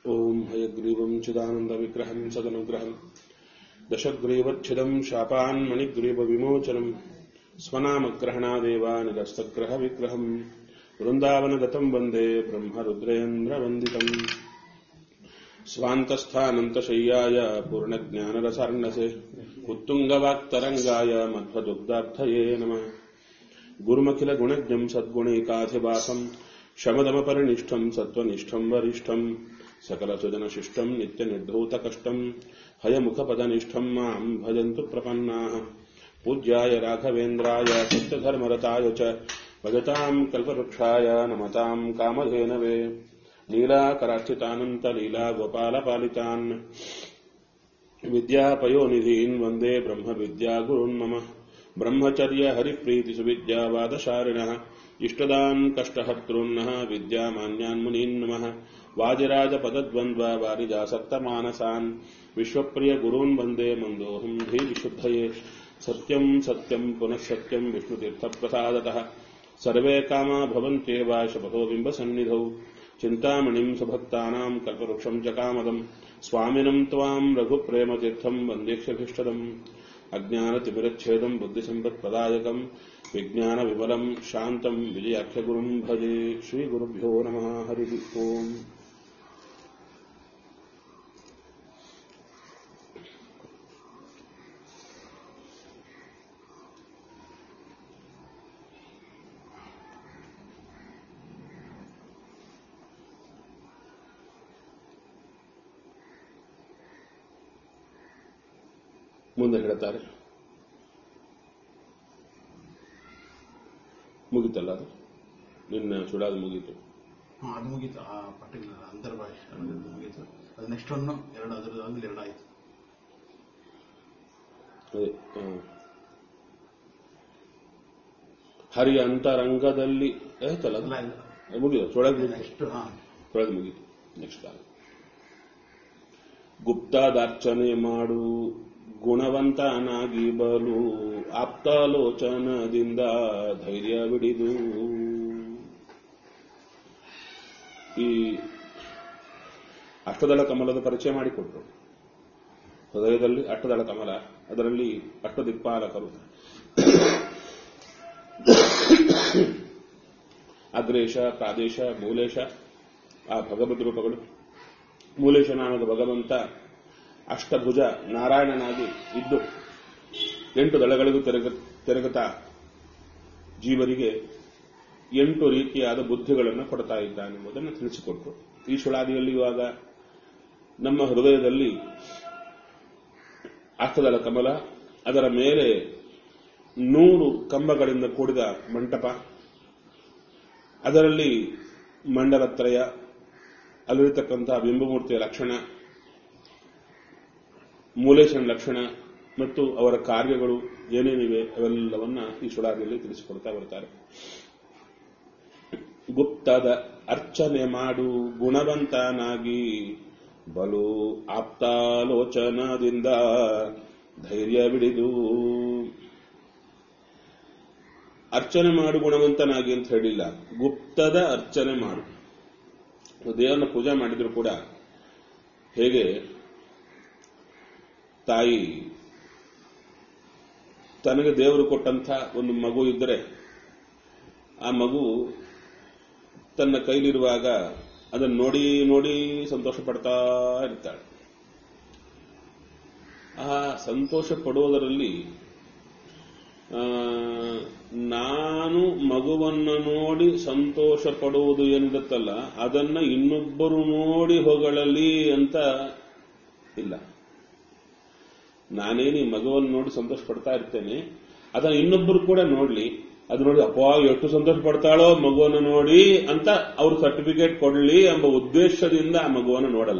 ओम हयग्रीवं चिदानन्दविग्रहं सदनुग्रहं दशग्रीवच्छिदं शापान्मणिग्रीवविमोचनं स्वनामग्रहणादेव निरस्तग्रहविग्रहं वृन्दावनगतं वन्दे ब्रह्मरुद्रेन्द्रवन्दितम् स्वान्तस्थानन्तशय्याय पूर्णज्ञानरसार्णसे उत्तुङ्गवाक्तरङ्गाय मध्वदुग्धार्थये नमः। गुरुमखिलगुणज्ञं सद्गुणैकाधिवासं शमदमपरिनिष्ठं सत्त्वनिष्ठं वरिष्ठं सकलसुजनशिष्टं नित्यनिर्धूतकष्टं हयमुखपदनिष्ठं मां भजन्तु प्रपन्नाः। पूज्याय राघवेन्द्राय सत्यधर्मरताय च भजतां कल्पवृक्षाय नमतां कामधेनवे लीलाकरार्चितानन्तलीलागोपालपालितान् विद्यापयोनिधीन् वन्दे ब्रह्मविद्यागुरून् मम। ब्रह्मचर्य हरिप्रीतिसुविद्यावादशारिणः इष्टदान् कष्टहर्तॄन्नः विद्यामान्यान् मुनीन् नमः। वाजिराजपदद्वन्द्ववारिजासक्तमानसान् विश्वप्रियगुरून् वन्दे मन्दोऽहं धीविशुद्धये। सत्यं सत्यं पुनः सत्यं विष्णुतीर्थप्रसादतः सर्वे कामा भवन्त्येव शपथो बिम्बसन्निधौ। चिन्तामणिं सुभक्तानां कल्पवृक्षं च कामदं स्वामिनं त्वां रघुप्रेमतीर्थं वन्देक्ष्यभीष्टदम्। अज्ञानतिमिरच्छेदं बुद्धिसम्पत्प्रदायकं विज्ञानविमलं शान्तं विजयाख्यगुरुं भजे। श्रीगुरुभ्यो नमः। हरिः ओम्। ಮುಂದೆ ಹೇಳ್ತಾರೆ, ಮುಗಿತಲ್ಲ ಅದು, ನಿನ್ನ ಸುಡಾದ ಮುಗೀತು. ಅದು ಮುಗೀತು. ಆ ಪರ್ಟಿಕ್ಯುಲರ್ ಅಂತರ್ಭಾಷೆ ಮುಗೀತು. ಅದು ನೆಕ್ಸ್ಟ್ ಒನ್ ಎರಡು, ಅದರಲ್ಲಿ ಎರಡು ಆಯ್ತು. ಅದೇ ಹರಿಯ ಅಂತರಂಗದಲ್ಲಿ ಆಯ್ತಲ್ಲ, ಮುಗಿದು ಸೊಳಗೆ ನೆಕ್ಸ್ಟ್ ಸೊಳಗೆ ಮುಗೀತು. ನೆಕ್ಸ್ಟ್ ಗುಪ್ತಾದಾರ್ಚನೆ ಮಾಡು ಗುಣವಂತನಾಗಿ ಬಲು ಆಪ್ತಾಲೋಚನದಿಂದ ಧೈರ್ಯ ಬಿಡಿದು. ಈ ಅಷ್ಟದಳ ಕಮಲದ ಪರಿಚಯ ಮಾಡಿಕೊಟ್ರು. ಹೃದಯದಲ್ಲಿ ಅಷ್ಟದಳ ಕಮಲ, ಅದರಲ್ಲಿ ಅಷ್ಟದಿಕ್ಪಾಲಕರು, ಅಗ್ರೇಶ, ಪ್ರಾದೇಶ, ಮೂಲೇಶ, ಆ ಭಗವದ್ ರೂಪಗಳು. ಮೂಲೇಶ ನಾಮದ ಭಗವಂತ ಅಷ್ಟಭುಜ ನಾರಾಯಣನಾಗಿ ಇದ್ದು 8 ದಳಗಳಿಗೂ ತಿರುಗುತ್ತಾ ಜೀವರಿಗೆ 8 ರೀತಿಯಾದ ಬುದ್ಧಿಗಳನ್ನು ಕೊಡ್ತಾ ಇದ್ದಾನೆಂಬುದನ್ನು ತಿಳಿಸಿಕೊಟ್ರು. ಈ ಶುಳಾದಿಯಲ್ಲಿ ಇವಾಗ ನಮ್ಮ ಹೃದಯದಲ್ಲಿ ಅಷ್ಟದಳ ಕಮಲ, ಅದರ ಮೇಲೆ 100 ಕಂಬಗಳಿಂದ ಕೂಡಿದ ಮಂಟಪ, ಅದರಲ್ಲಿ ಮಂಡಲತ್ರಯ, ಅಲ್ಲಿರತಕ್ಕಂತಹ ಬಿಂಬಮೂರ್ತಿಯ ಲಕ್ಷಣ, ಮೂಲೇಶನ ಲಕ್ಷಣ ಮತ್ತು ಅವರ ಕಾರ್ಯಗಳು ಏನೇನಿವೆ ಅವೆಲ್ಲವನ್ನ ಈ ಶುಳಾದಿಯಲ್ಲಿ ತಿಳಿಸಿಕೊಡ್ತಾ ಬರ್ತಾರೆ. ಗುಪ್ತದ ಅರ್ಚನೆ ಮಾಡು ಗುಣವಂತನಾಗಿ ಬಲು ಆಪ್ತಾಲೋಚನದಿಂದ ಧೈರ್ಯ ಬಿಡಿದು. ಅರ್ಚನೆ ಮಾಡು ಗುಣವಂತನಾಗಿ ಅಂತ ಹೇಳಿಲ್ಲ, ಗುಪ್ತದ ಅರ್ಚನೆ ಮಾಡು. ದೇವರನ್ನ ಪೂಜೆ ಮಾಡಿದ್ರು ಕೂಡ ಹೇಗೆ ತಾಯಿ ತನಗೆ ದೇವರು ಕೊಟ್ಟಂಥ ಒಂದು ಮಗು ಇದ್ದರೆ ಆ ಮಗು ತನ್ನ ಕೈಲಿರುವಾಗ ಅದನ್ನು ನೋಡಿ ನೋಡಿ ಸಂತೋಷ ಪಡ್ತಾ ಇರ್ತಾಳೆ. ಆ ಸಂತೋಷ ಪಡುವುದರಲ್ಲಿ ನಾನು ಮಗುವನ್ನು ನೋಡಿ ಸಂತೋಷ ಪಡುವುದು ಏನಿರುತ್ತಲ್ಲ, ಅದನ್ನ ಇನ್ನೊಬ್ಬರು ನೋಡಿ ಹೊಗಳಲಿ ಅಂತ ಇಲ್ಲ. ನಾನೇನು ಈ ಮಗುವನ್ನು ನೋಡಿ ಸಂತೋಷ ಪಡ್ತಾ ಇರ್ತೇನೆ, ಅದನ್ನ ಇನ್ನೊಬ್ಬರು ಕೂಡ ನೋಡ್ಲಿ, ಅದು ನೋಡಿ ಅಪ್ಪ ಎಷ್ಟು ಸಂತೋಷ ಪಡ್ತಾಳೋ ಮಗುವನ್ನು ನೋಡಿ ಅಂತ ಅವ್ರು ಸರ್ಟಿಫಿಕೇಟ್ ಕೊಡ್ಲಿ ಎಂಬ ಉದ್ದೇಶದಿಂದ ಆ ಮಗುವನ್ನು ನೋಡಲ್ಲ.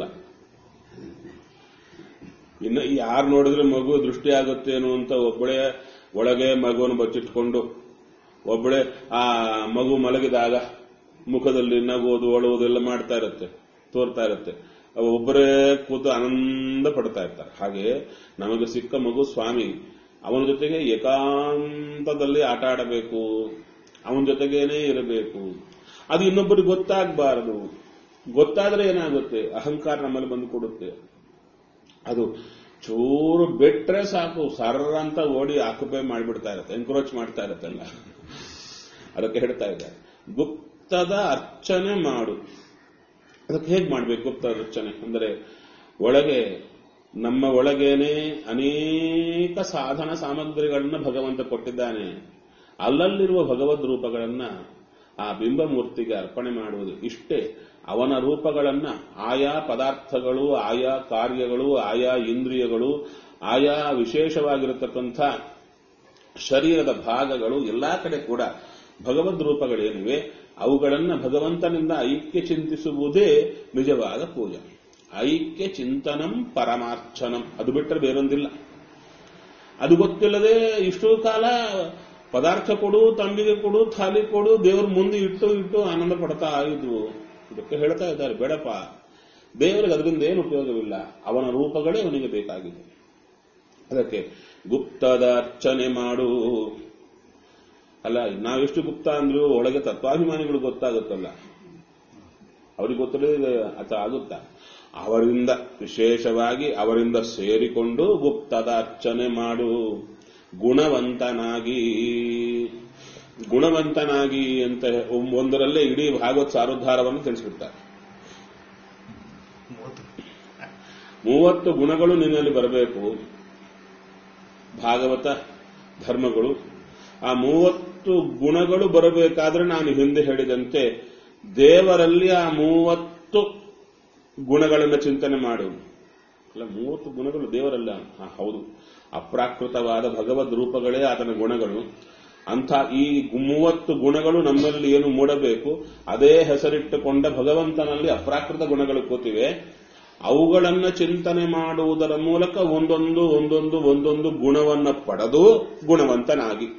ಇನ್ನು ಯಾರು ನೋಡಿದ್ರೆ ಮಗು ದೃಷ್ಟಿ ಆಗುತ್ತೇನೋ ಅಂತ ಒಬ್ಬಳೇ ಒಳಗೆ ಮಗುವನ್ನು ಬಚ್ಚಿಟ್ಕೊಂಡು ಒಬ್ಬಳೇ ಆ ಮಗು ಮಲಗಿದಾಗ ಮುಖದಲ್ಲಿ ನಗೋದು ಅಳುವುದೆಲ್ಲ ಮಾಡ್ತಾ ಇರುತ್ತೆ, ತೋರ್ತಾ ಇರುತ್ತೆ. ಒಬ್ಬರೇ ಕೂತು ಆನಂದ ಪಡ್ತಾ ಇರ್ತಾರೆ. ಹಾಗೆ ನಮಗೆ ಸಿಕ್ಕ ಮಗು ಸ್ವಾಮಿ, ಅವನ ಜೊತೆಗೆ ಏಕಾಂತದಲ್ಲಿ ಆಟ ಆಡಬೇಕು, ಅವನ ಜೊತೆಗೇನೆ ಇರಬೇಕು. ಅದು ಇನ್ನೊಬ್ಬರಿಗೆ ಗೊತ್ತಾಗಬಾರದು. ಗೊತ್ತಾದ್ರೆ ಏನಾಗುತ್ತೆ, ಅಹಂಕಾರ ನಮ್ಮಲ್ಲಿ ಬಂದು ಕೊಡುತ್ತೆ. ಅದು ಚೂರು ಬಿಟ್ರೆ ಸಾಕು, ಸರ್ರ ಅಂತ ಓಡಿ ಆಕ್ಯುಪೈ ಮಾಡಿಬಿಡ್ತಾ ಇರುತ್ತೆ, ಎನ್ಕ್ರೋಚ್ ಮಾಡ್ತಾ ಇರುತ್ತಲ್ಲ. ಅದಕ್ಕೆ ಹೇಳ್ತಾ ಇದ್ದಾರೆ ಗುಪ್ತದ ಅರ್ಚನೆ ಮಾಡು. ಅದಕ್ಕೆ ಹೇಗೆ ಮಾಡ್ಬೇಕು ಗುಪ್ತದ ಅರ್ಚನೆ ಅಂದರೆ, ಒಳಗೆ ನಮ್ಮ ಒಳಗೇನೆ ಅನೇಕ ಸಾಧನ ಸಾಮಗ್ರಿಗಳನ್ನ ಭಗವಂತ ಕೊಟ್ಟಿದ್ದಾನೆ. ಅಲ್ಲಲ್ಲಿರುವ ಭಗವದ್ ರೂಪಗಳನ್ನ ಆ ಬಿಂಬಮೂರ್ತಿಗೆ ಅರ್ಪಣೆ ಮಾಡುವುದು. ಇಷ್ಟೇ. ಅವನ ರೂಪಗಳನ್ನ ಆಯಾ ಪದಾರ್ಥಗಳು, ಆಯಾ ಕಾರ್ಯಗಳು, ಆಯಾ ಇಂದ್ರಿಯಗಳು, ಆಯಾ ವಿಶೇಷವಾಗಿರತಕ್ಕಂಥ ಶರೀರದ ಭಾಗಗಳು ಎಲ್ಲಾ ಕಡೆ ಕೂಡ ಭಗವದ್ ರೂಪಗಳೇನಿವೆ ಅವುಗಳನ್ನ ಭಗವಂತನಿಂದ ಐಕ್ಯ ಚಿಂತಿಸುವುದೇ ನಿಜವಾದ ಪೂಜೆ. ಐಕ್ಯ ಚಿಂತನಂ ಪರಮಾರ್ಚನಂ, ಅದು ಬಿಟ್ಟರೆ ಬೇರೊಂದಿಲ್ಲ. ಅದು ಗೊತ್ತಿಲ್ಲದೆ ಇಷ್ಟೂ ಕಾಲ ಪದಾರ್ಥ ಕೊಡು, ತಂಬಿಗೆ ಕೊಡು, ಥಾಲಿ ಕೊಡು, ದೇವ್ರ ಮುಂದೆ ಇಟ್ಟು ಆನಂದ ಪಡ್ತಾ ಇದ್ವು. ಇದಕ್ಕೆ ಹೇಳ್ತಾ ಇದ್ದಾರೆ, ಬೇಡಪ್ಪ, ದೇವರಿಗೆ ಅದರಿಂದ ಏನು ಉಪಯೋಗವಿಲ್ಲ, ಅವನ ರೂಪಗಳೇ ಅವನಿಗೆ ಬೇಕಾಗಿದೆ. ಅದಕ್ಕೆ ಗುಪ್ತದ ಅರ್ಚನೆ ಮಾಡು. ಅಲ್ಲ, ನಾವೆಷ್ಟು ಗುಪ್ತ ಅಂದ್ರೂ ಒಳಗೆ ತತ್ವಾಭಿಮಾನಿಗಳು ಗೊತ್ತಾಗುತ್ತಲ್ಲ, ಅವ್ರಿಗೆ ಗೊತ್ತಿಲ್ಲದೆ ಅಥ ಆಗುತ್ತಾ? ಅವರಿಂದ ವಿಶೇಷವಾಗಿ ಅವರಿಂದ ಸೇರಿಕೊಂಡು ಗುಪ್ತದ ಅರ್ಚನೆ ಮಾಡು. ಗುಣವಂತನಾಗಿ ಅಂತ ಒಂದರಲ್ಲೇ ಇಡೀ ಭಾಗವತ್ ಸಾರೋದ್ಧಾರವನ್ನು ತಿಳಿಸ್ಬಿಡ್ತಾರೆ. 30 ಗುಣಗಳು ನಿನ್ನಲ್ಲಿ ಬರಬೇಕು, ಭಾಗವತ ಧರ್ಮಗಳು. ಆ 30 ಗುಣಗಳು ಬರಬೇಕಾದ್ರೆ ನಾನು ಹಿಂದೆ ಹೇಳಿದಂತೆ ದೇವರಲ್ಲಿ ಆ 30 ಗುಣಗಳನ್ನು ಚಿಂತನೆ ಮಾಡು. ಅಲ್ಲ, 30 ಗುಣಗಳು ದೇವರಲ್ಲ, ಹೌದು, ಅಪ್ರಾಕೃತವಾದ ಭಗವದ್ ರೂಪಗಳೇ ಆತನ ಗುಣಗಳು. ಅಂಥ ಈ 30 ಗುಣಗಳು ನಮ್ಮಲ್ಲಿ ಏನು ಮೂಡಬೇಕು, ಅದೇ ಹೆಸರಿಟ್ಟುಕೊಂಡ ಭಗವಂತನಲ್ಲಿ ಅಪ್ರಾಕೃತ ಗುಣಗಳು ಕೂತಿವೆ. ಅವುಗಳನ್ನ ಚಿಂತನೆ ಮಾಡುವುದರ ಮೂಲಕ ಒಂದೊಂದು ಗುಣವನ್ನು ಪಡೆದು ಗುಣವಂತನಾಗಿ.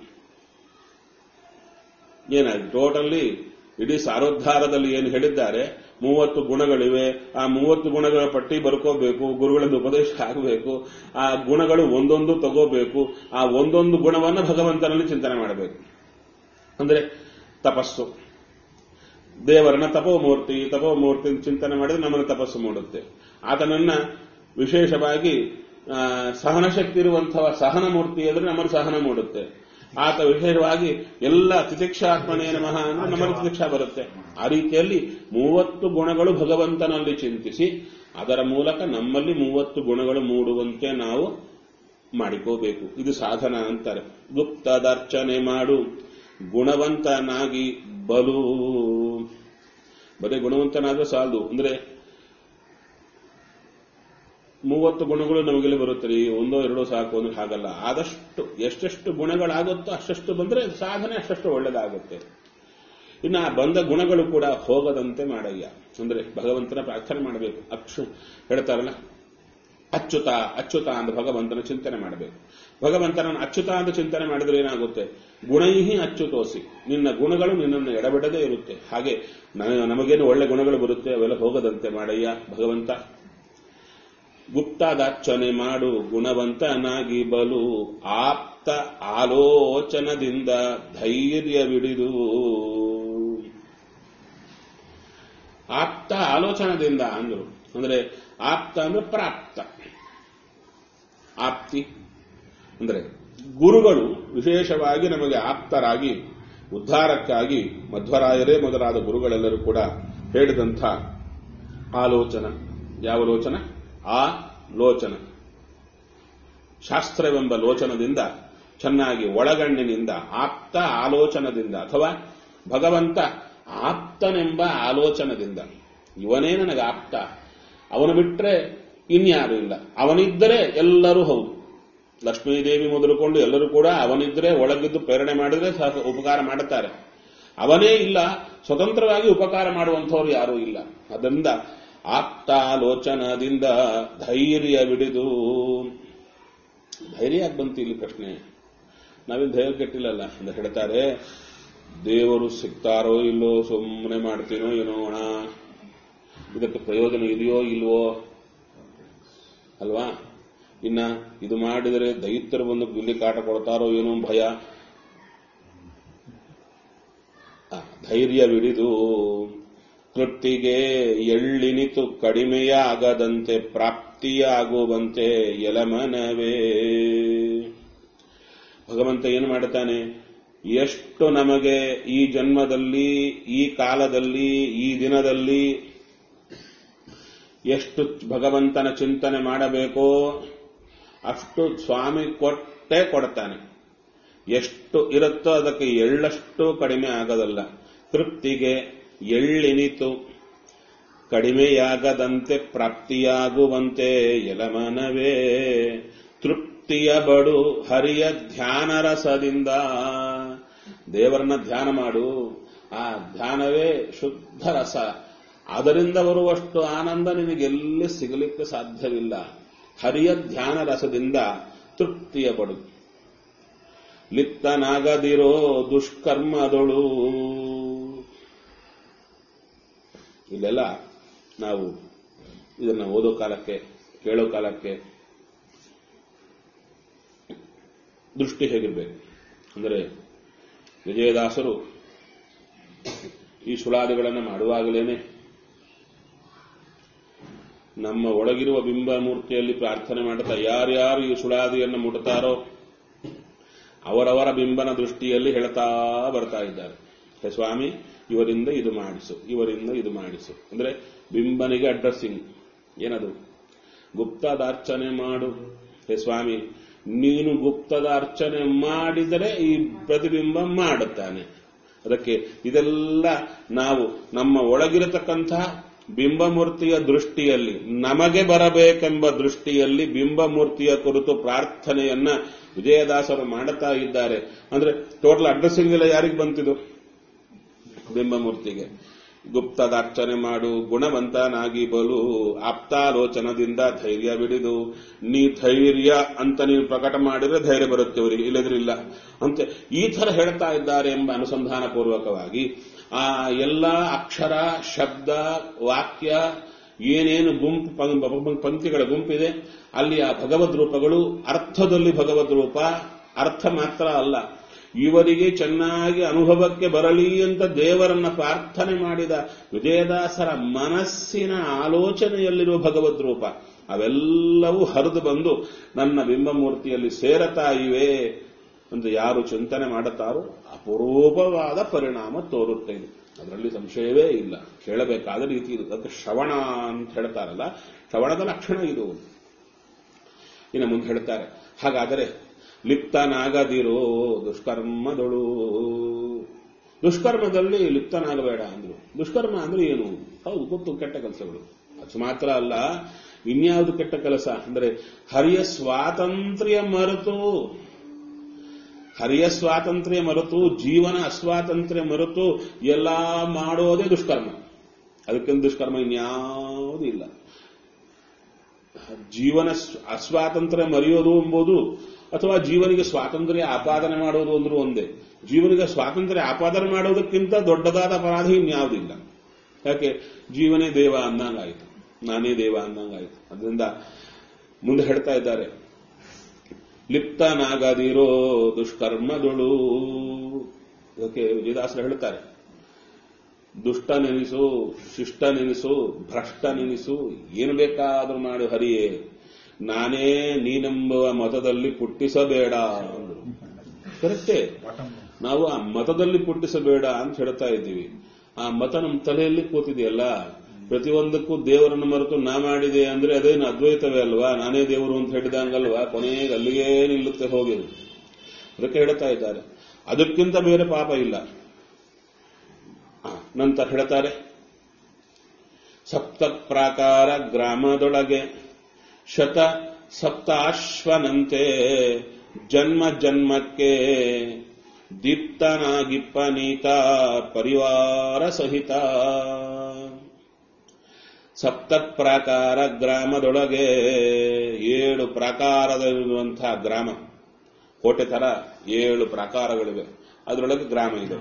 ಏನಾಗಿ ಟೋಟಲಿ ಇಡೀ ಸಾರೋದ್ಧಾರದಲ್ಲಿ ಏನು ಹೇಳಿದ್ದಾರೆ, 30 ಗುಣಗಳಿವೆ. ಆ 30 ಗುಣಗಳ ಪಟ್ಟಿ ಬರ್ಕೋಬೇಕು, ಗುರುಗಳಿಂದ ಉಪದೇಶ ಆಗಬೇಕು, ಆ ಗುಣಗಳು ಒಂದೊಂದು ತಗೋಬೇಕು. ಆ ಒಂದೊಂದು ಗುಣವನ್ನು ಭಗವಂತನಲ್ಲಿ ಚಿಂತನೆ ಮಾಡಬೇಕು. ಅಂದ್ರೆ ತಪಸ್ಸು, ದೇವರನ್ನ ತಪೋಮೂರ್ತಿ ಚಿಂತನೆ ಮಾಡಿದ್ರೆ ನಮ್ಮನ್ನು ತಪಸ್ಸು ಮಾಡುತ್ತೆ. ಆತನನ್ನ ವಿಶೇಷವಾಗಿ ಸಹನ ಶಕ್ತಿ ಇರುವಂತಹ ಸಹನ ಮೂರ್ತಿ ಅಂದ್ರೆ ನಮ್ಮನ್ನು ಸಹನ ಮಾಡುತ್ತೆ. ಆತ ವಿಶೇಷವಾಗಿ ಎಲ್ಲ ತಿತಿಕ್ಷಾತ್ಮನೇ ನಮಃ ಅಂದ್ರೆ ನಮ್ಮಲ್ಲಿ ತಿತಿಕ್ಷಾ ಬರುತ್ತೆ. ಆ ರೀತಿಯಲ್ಲಿ 30 ಗುಣಗಳು ಭಗವಂತನಲ್ಲಿ ಚಿಂತಿಸಿ ಅದರ ಮೂಲಕ ನಮ್ಮಲ್ಲಿ 30 ಗುಣಗಳು ಮೂಡುವಂತೆ ನಾವು ಮಾಡಿಕೋಬೇಕು. ಇದು ಸಾಧನ ಅಂತಾರೆ. ಗುಪ್ತದರ್ಚನೆ ಮಾಡು, ಗುಣವಂತನಾಗಿ ಬಲು. ಬರೀ ಗುಣವಂತನಾದ್ರೆ ಸಾಲದು. ಅಂದ್ರೆ 30 ಗುಣಗಳು ನಮಗೆಲ್ಲ ಬರುತ್ತೆ, ಒಂದೋ ಎರಡೋ ಸಾಕು ಅಂದ್ರೆ ಹಾಗಲ್ಲ. ಆದಷ್ಟು ಎಷ್ಟೆಷ್ಟು ಗುಣಗಳಾಗುತ್ತೋ ಅಷ್ಟಷ್ಟು ಬಂದ್ರೆ ಸಾಧನೆ ಅಷ್ಟಷ್ಟು ಒಳ್ಳೆದಾಗುತ್ತೆ. ಇನ್ನು ಆ ಬಂದ ಗುಣಗಳು ಕೂಡ ಹೋಗದಂತೆ ಮಾಡಯ್ಯ. ಅಂದ್ರೆ ಭಗವಂತನ ಪ್ರಾರ್ಥನೆ ಮಾಡಬೇಕು. ಹೇಳ್ತಾರಲ್ಲ, ಅಚ್ಯುತ ಅಂತ ಭಗವಂತನ ಚಿಂತನೆ ಮಾಡಬೇಕು. ಭಗವಂತನನ್ನು ಅಚ್ಯುತ ಅಂತ ಚಿಂತನೆ ಮಾಡಿದ್ರೆ ಏನಾಗುತ್ತೆ, ಗುಣೈಹಿ ಅಚ್ಯುತೋಸಿ, ನಿನ್ನ ಗುಣಗಳು ನಿನ್ನನ್ನು ಎಡಬಿಡದೇ ಇರುತ್ತೆ. ಹಾಗೆ ನಮಗೇನು ಒಳ್ಳೆ ಗುಣಗಳು ಬರುತ್ತೆ, ಅವೆಲ್ಲ ಹೋಗದಂತೆ ಮಾಡಯ್ಯ ಭಗವಂತ. ಗುಪ್ತದಾರ್ಚನೆ ಮಾಡು, ಗುಣವಂತನಾಗಿ ಬಲು. ಆಪ್ತ ಆಲೋಚನದಿಂದ ಧೈರ್ಯವಿಡಿದು. ಆಪ್ತ ಆಲೋಚನದಿಂದ ಅಂದ್ರು ಅಂದ್ರೆ ಆಪ್ತ ಅಂದ್ರೆ ಪ್ರಾಪ್ತ. ಆಪ್ತಿ ಅಂದ್ರೆ ಗುರುಗಳು ವಿಶೇಷವಾಗಿ ನಮಗೆ ಆಪ್ತರಾಗಿ ಉದ್ಧಾರಕ್ಕಾಗಿ ಮಧ್ವರಾಯರೇ ಮೊದಲಾದ ಗುರುಗಳೆಲ್ಲರೂ ಕೂಡ ಹೇಳಿದಂಥ ಆಲೋಚನ. ಯಾವ ಲೋಚನ? ಆ ಲೋಚನ, ಶಾಸ್ತ್ರವೆಂಬ ಲೋಚನದಿಂದ, ಚೆನ್ನಾಗಿ ಒಳಗಣ್ಣಿನಿಂದ, ಆಪ್ತ ಆಲೋಚನದಿಂದ, ಅಥವಾ ಭಗವಂತ ಆಪ್ತನೆಂಬ ಆಲೋಚನದಿಂದ. ಇವನೇ ನನಗೆ ಆಪ್ತ, ಅವನು ಬಿಟ್ರೆ ಇನ್ಯಾರು ಇಲ್ಲ, ಅವನಿದ್ದರೆ ಎಲ್ಲರೂ ಹೌದು. ಲಕ್ಷ್ಮೀದೇವಿ ಮೊದಲುಕೊಂಡು ಎಲ್ಲರೂ ಕೂಡ ಅವನಿದ್ರೆ ಒಳಗಿದ್ದು ಪ್ರೇರಣೆ ಮಾಡಿದ್ರೆ ಉಪಕಾರ ಮಾಡುತ್ತಾರೆ. ಅವನೇ ಇಲ್ಲ, ಸ್ವತಂತ್ರವಾಗಿ ಉಪಕಾರ ಮಾಡುವಂಥವ್ರು ಯಾರೂ ಇಲ್ಲ. ಅದರಿಂದ ಆಪ್ತಾಲೋಚನದಿಂದ ಧೈರ್ಯವಿಡಿದು. ಧೈರ್ಯ ಯಾಕೆ ಬಂತು ಇಲ್ಲಿ ಪ್ರಶ್ನೆ? ನಾವೇನು ಧೈರ್ಯ ಕೆಟ್ಟಿಲ್ಲಲ್ಲ ಅಂತ ಹೇಳ್ತಾರೆ. ದೇವರು ಸಿಗ್ತಾರೋ ಇಲ್ಲೋ, ಸುಮ್ಮನೆ ಮಾಡ್ತೀನೋ ಏನೋ ಅಣ, ಇದಕ್ಕೆ ಪ್ರಯೋಜನ ಇದೆಯೋ ಇಲ್ವೋ ಅಲ್ವಾ? ಇನ್ನ ಇದು ಮಾಡಿದರೆ ದೈತ್ಯರು ಬಂದು ಗುಲ್ಲಿ ಕಾಟ ಕೊಡ್ತಾರೋ ಏನೋ ಭಯ. ಧೈರ್ಯವಿಡಿದು ತೃಪ್ತಿಗೆ ಎಳ್ಳಿನಿತು ಕಡಿಮೆಯಾಗದಂತೆ ಪ್ರಾಪ್ತಿಯಾಗುವಂತೆ ಎಲಮನವೇ. ಭಗವಂತ ಏನು ಮಾಡುತ್ತಾನೆ, ಎಷ್ಟು ನಮಗೆ ಈ ಜನ್ಮದಲ್ಲಿ, ಈ ಕಾಲದಲ್ಲಿ, ಈ ದಿನದಲ್ಲಿ ಎಷ್ಟು ಭಗವಂತನ ಚಿಂತನೆ ಮಾಡಬೇಕೋ ಅಷ್ಟು ಸ್ವಾಮಿ ಕೊಟ್ಟೇ ಕೊಡ್ತಾನೆ. ಎಷ್ಟು ಇರುತ್ತೋ ಅದಕ್ಕೆ ಎಳ್ಳಷ್ಟು ಕಡಿಮೆ ಆಗೋದಲ್ಲ. ತೃಪ್ತಿಗೆ ಎಳ್ಳಿನಿತು ಕಡಿಮೆಯಾಗದಂತೆ ಪ್ರಾಪ್ತಿಯಾಗುವಂತೆ ಎಲಮನವೇ. ತೃಪ್ತಿಯ ಬಡು ಹರಿಯ ಧ್ಯಾನ ರಸದಿಂದ. ದೇವರನ್ನ ಧ್ಯಾನ ಮಾಡು, ಆ ಧ್ಯಾನವೇ ಶುದ್ಧ ರಸ. ಅದರಿಂದ ಬರುವಷ್ಟು ಆನಂದ ನಿನಗೆಲ್ಲಿ ಸಿಗಲಿಕ್ಕೆ ಸಾಧ್ಯವಿಲ್ಲ. ಹರಿಯ ಧ್ಯಾನ ರಸದಿಂದ ತೃಪ್ತಿಯ ಪಡು. ಲಿಪ್ತನಾಗದಿರೋ ದುಷ್ಕರ್ಮದೊಳು. ಇಲ್ಲೆಲ್ಲ ನಾವು ಇದನ್ನ ಓದೋ ಕಾಲಕ್ಕೆ, ಕೇಳೋ ಕಾಲಕ್ಕೆ ದೃಷ್ಟಿ ಹೇಗಿರ್ಬೇಕು ಅಂದರೆ, ವಿಜಯದಾಸರು ಈ ಸುಳಾದಿಗಳನ್ನು ಮಾಡುವಾಗಲೇನೆ ನಮ್ಮ ಒಳಗಿರುವ ಬಿಂಬ ಮೂರ್ತಿಯಲ್ಲಿ ಪ್ರಾರ್ಥನೆ ಮಾಡುತ್ತಾ ಯಾರ್ಯಾರು ಈ ಸುಳಾದಿಯನ್ನು ಮುಟ್ತಾರೋ ಅವರವರ ಬಿಂಬನ ದೃಷ್ಟಿಯಲ್ಲಿ ಹೇಳ್ತಾ ಬರ್ತಾ ಇದ್ದಾರೆ. ಹೇ ಸ್ವಾಮಿ, ಇವರಿಂದ ಇದು ಮಾಡಿಸು, ಇವರಿಂದ ಇದು ಮಾಡಿಸು. ಅಂದ್ರೆ ಬಿಂಬನಿಗೆ ಅಡ್ರೆಸ್ಸಿಂಗ್ ಏನದು? ಗುಪ್ತದ ಅರ್ಚನೆ ಮಾಡು. ಹೇ ಸ್ವಾಮಿ, ನೀನು ಗುಪ್ತದ ಅರ್ಚನೆ ಮಾಡಿದರೆ ಈ ಪ್ರತಿಬಿಂಬ ಮಾಡುತ್ತಾನೆ. ಅದಕ್ಕೆ ಇದೆಲ್ಲ ನಾವು ನಮ್ಮ ಒಳಗಿರತಕ್ಕಂತಹ ಬಿಂಬಮೂರ್ತಿಯ ದೃಷ್ಟಿಯಲ್ಲಿ, ನಮಗೆ ಬರಬೇಕೆಂಬ ದೃಷ್ಟಿಯಲ್ಲಿ ಬಿಂಬಮೂರ್ತಿಯ ಕುರಿತು ಪ್ರಾರ್ಥನೆಯನ್ನ ವಿಜಯದಾಸರು ಮಾಡುತ್ತಾ ಇದ್ದಾರೆ. ಅಂದ್ರೆ ಟೋಟಲ್ ಅಡ್ರೆಸ್ಸಿಂಗ್ ಎಲ್ಲ ಯಾರಿಗೆ ಬಂತಿದ್ದು? ಬಿಂಬಮೂರ್ತಿಗೆ. ಗುಪ್ತದಾರ್ಚನೆ ಮಾಡು, ಗುಣವಂತನಾಗಿ ಬಲು, ಆಪ್ತಾಲೋಚನದಿಂದ ಧೈರ್ಯ ಬಿಡಿದು. ನೀ ಧೈರ್ಯ ಅಂತ ನೀನು ಪ್ರಕಟ ಮಾಡಿದ್ರೆ ಧೈರ್ಯ ಬರುತ್ತೆ ಅವರಿಗೆ, ಇಲ್ಲದ್ರಿಲ್ಲ ಅಂತೆ ಈ ತರ ಹೇಳ್ತಾ ಇದ್ದಾರೆ ಎಂಬ ಅನುಸಂಧಾನ ಪೂರ್ವಕವಾಗಿ ಆ ಎಲ್ಲ ಅಕ್ಷರ, ಶಬ್ದ, ವಾಕ್ಯ ಏನೇನು ಪಂಕ್ತಿಗಳ ಗುಂಪಿದೆ ಅಲ್ಲಿ ಆ ಭಗವದ್ ರೂಪಗಳು ಅರ್ಥದಲ್ಲಿ ಭಗವದ್ ರೂಪ, ಅರ್ಥ ಮಾತ್ರ ಅಲ್ಲ, ಇವರಿಗೆ ಚೆನ್ನಾಗಿ ಅನುಭವಕ್ಕೆ ಬರಲಿ ಅಂತ ದೇವರನ್ನ ಪ್ರಾರ್ಥನೆ ಮಾಡಿದ ವಿಜಯದಾಸರ ಮನಸ್ಸಿನ ಆಲೋಚನೆಯಲ್ಲಿರುವ ಭಗವದ್ ರೂಪ ಅವೆಲ್ಲವೂ ಹರಿದು ಬಂದು ನನ್ನ ಬಿಂಬಮೂರ್ತಿಯಲ್ಲಿ ಸೇರತಾ ಇವೆ ಅಂತ ಯಾರು ಚಿಂತನೆ ಮಾಡುತ್ತಾರೋ ಅಪರೂಪವಾದ ಪರಿಣಾಮ ತೋರುತ್ತೆ. ಅದರಲ್ಲಿ ಸಂಶಯವೇ ಇಲ್ಲ. ಕೇಳಬೇಕಾದ ರೀತಿ ಇದು. ಅದಕ್ಕೆ ಶ್ರವಣ ಅಂತ ಹೇಳ್ತಾರಲ್ಲ, ಶ್ರವಣದ ಲಕ್ಷಣ ಇದು. ಇನ್ನು ಮುಂದೆ ಹೇಳ್ತಾರೆ, ಹಾಗಾದರೆ ಲಿಪ್ತನಾಗದಿರೋ ದುಷ್ಕರ್ಮದೊಳು. ದುಷ್ಕರ್ಮದಲ್ಲಿ ಲಿಪ್ತನಾಗಬೇಡ ಅಂದ್ರು. ದುಷ್ಕರ್ಮ ಅಂದ್ರೆ ಏನು? ಹೌದು, ಗೊತ್ತು, ಕೆಟ್ಟ ಕೆಲಸಗಳು. ಅದು ಮಾತ್ರ ಅಲ್ಲ, ಇನ್ಯಾವುದು ಕೆಟ್ಟ ಕೆಲಸ ಅಂದ್ರೆ ಹರಿಯ ಸ್ವಾತಂತ್ರ್ಯ ಮರೆತು, ಹರಿಯ ಸ್ವಾತಂತ್ರ್ಯ ಮರೆತು, ಜೀವನ ಅಸ್ವಾತಂತ್ರ್ಯ ಮರೆತು ಎಲ್ಲ ಮಾಡೋದೇ ದುಷ್ಕರ್ಮ. ಅದಕ್ಕಿಂತ ದುಷ್ಕರ್ಮ ಇನ್ಯಾವುದೂ ಇಲ್ಲ. ಜೀವನ ಅಸ್ವಾತಂತ್ರ್ಯ ಮರೆಯೋದು ಎಂಬುದು ಅಥವಾ ಜೀವನಿಗೆ ಸ್ವಾತಂತ್ರ್ಯ ಆಪಾದನೆ ಮಾಡೋದು ಅಂದ್ರೂ ಒಂದೇ. ಜೀವನಿಗೆ ಸ್ವಾತಂತ್ರ್ಯ ಆಪಾದನೆ ಮಾಡೋದಕ್ಕಿಂತ ದೊಡ್ಡದಾದ ಅಪರಾಧ ಇನ್ಯಾವುದಿಲ್ಲ. ಯಾಕೆ? ಜೀವನೇ ದೇವ ಅಂದಂಗಾಯಿತು, ನಾನೇ ದೇವ ಅಂದಂಗಾಯಿತು. ಅದರಿಂದ ಮುಂದೆ ಹೇಳ್ತಾ ಇದ್ದಾರೆ, ಲಿಪ್ತನಾಗದಿರೋ ದುಷ್ಕರ್ಮದೊಳು. ಇದಕ್ಕೆ ವಿಜಯದಾಸರು ಹೇಳ್ತಾರೆ, ದುಷ್ಟ ನೆನೆಸು, ಶಿಷ್ಟ ನೆನೆಸು, ಭ್ರಷ್ಟ ನೆನೆಸು, ಏನು ಬೇಕಾದರೂ ಮಾಡು ಹರಿಯೇ, ನಾನೇ ನೀನೆಂಬುವ ಮತದಲ್ಲಿ ಪುಟ್ಟಿಸಬೇಡ ಅಂದ್ರು. ಕರೆಕ್ಟೇ. ನಾವು ಆ ಮತದಲ್ಲಿ ಪುಟ್ಟಿಸಬೇಡ ಅಂತ ಹೇಳ್ತಾ ಇದ್ದೀವಿ. ಆ ಮತ ನಮ್ಮ ತಲೆಯಲ್ಲಿ ಕೂತಿದೆಯಲ್ಲ, ಪ್ರತಿಯೊಂದಕ್ಕೂ ದೇವರನ್ನು ಮರೆತು ನಾ ಮಾಡಿದೆ ಅಂದ್ರೆ ಅದೇನು ಅದ್ವೈತವೇ ಅಲ್ವಾ? ನಾನೇ ದೇವರು ಅಂತ ಹೇಳಿದಂಗಲ್ವಾ? ಕೊನೆಗೆ ಅಲ್ಲಿಗೇ ನಿಲ್ಲುತ್ತೆ ಹೋಗಿರು. ಅದಕ್ಕೆ ಹೇಳ್ತಾ ಇದ್ದಾರೆ, ಅದಕ್ಕಿಂತ ಬೇರೆ ಪಾಪ ಇಲ್ಲ. ನಂತರ ಹೇಳ್ತಾರೆ, ಸಪ್ತ ಪ್ರಾಕಾರ ಗ್ರಾಮದೊಳಗೆ ಶತ ಸಪ್ತಾಶ್ವನಂತೆ ಜನ್ಮ ಜನ್ಮಕ್ಕೆ ದೀಪ್ತನಾಗಿಪ್ಪನೀತ ಪರಿವಾರ ಸಹಿತ. ಸಪ್ತ ಪ್ರಾಕಾರ ಗ್ರಾಮದೊಳಗೆ 7 ಪ್ರಾಕಾರದಲ್ಲಿರುವಂತಹ ಗ್ರಾಮ, ಕೋಟೆ ತರ 7 ಪ್ರಾಕಾರಗಳಿವೆ, ಅದರೊಳಗೆ ಗ್ರಾಮ ಇದೆ.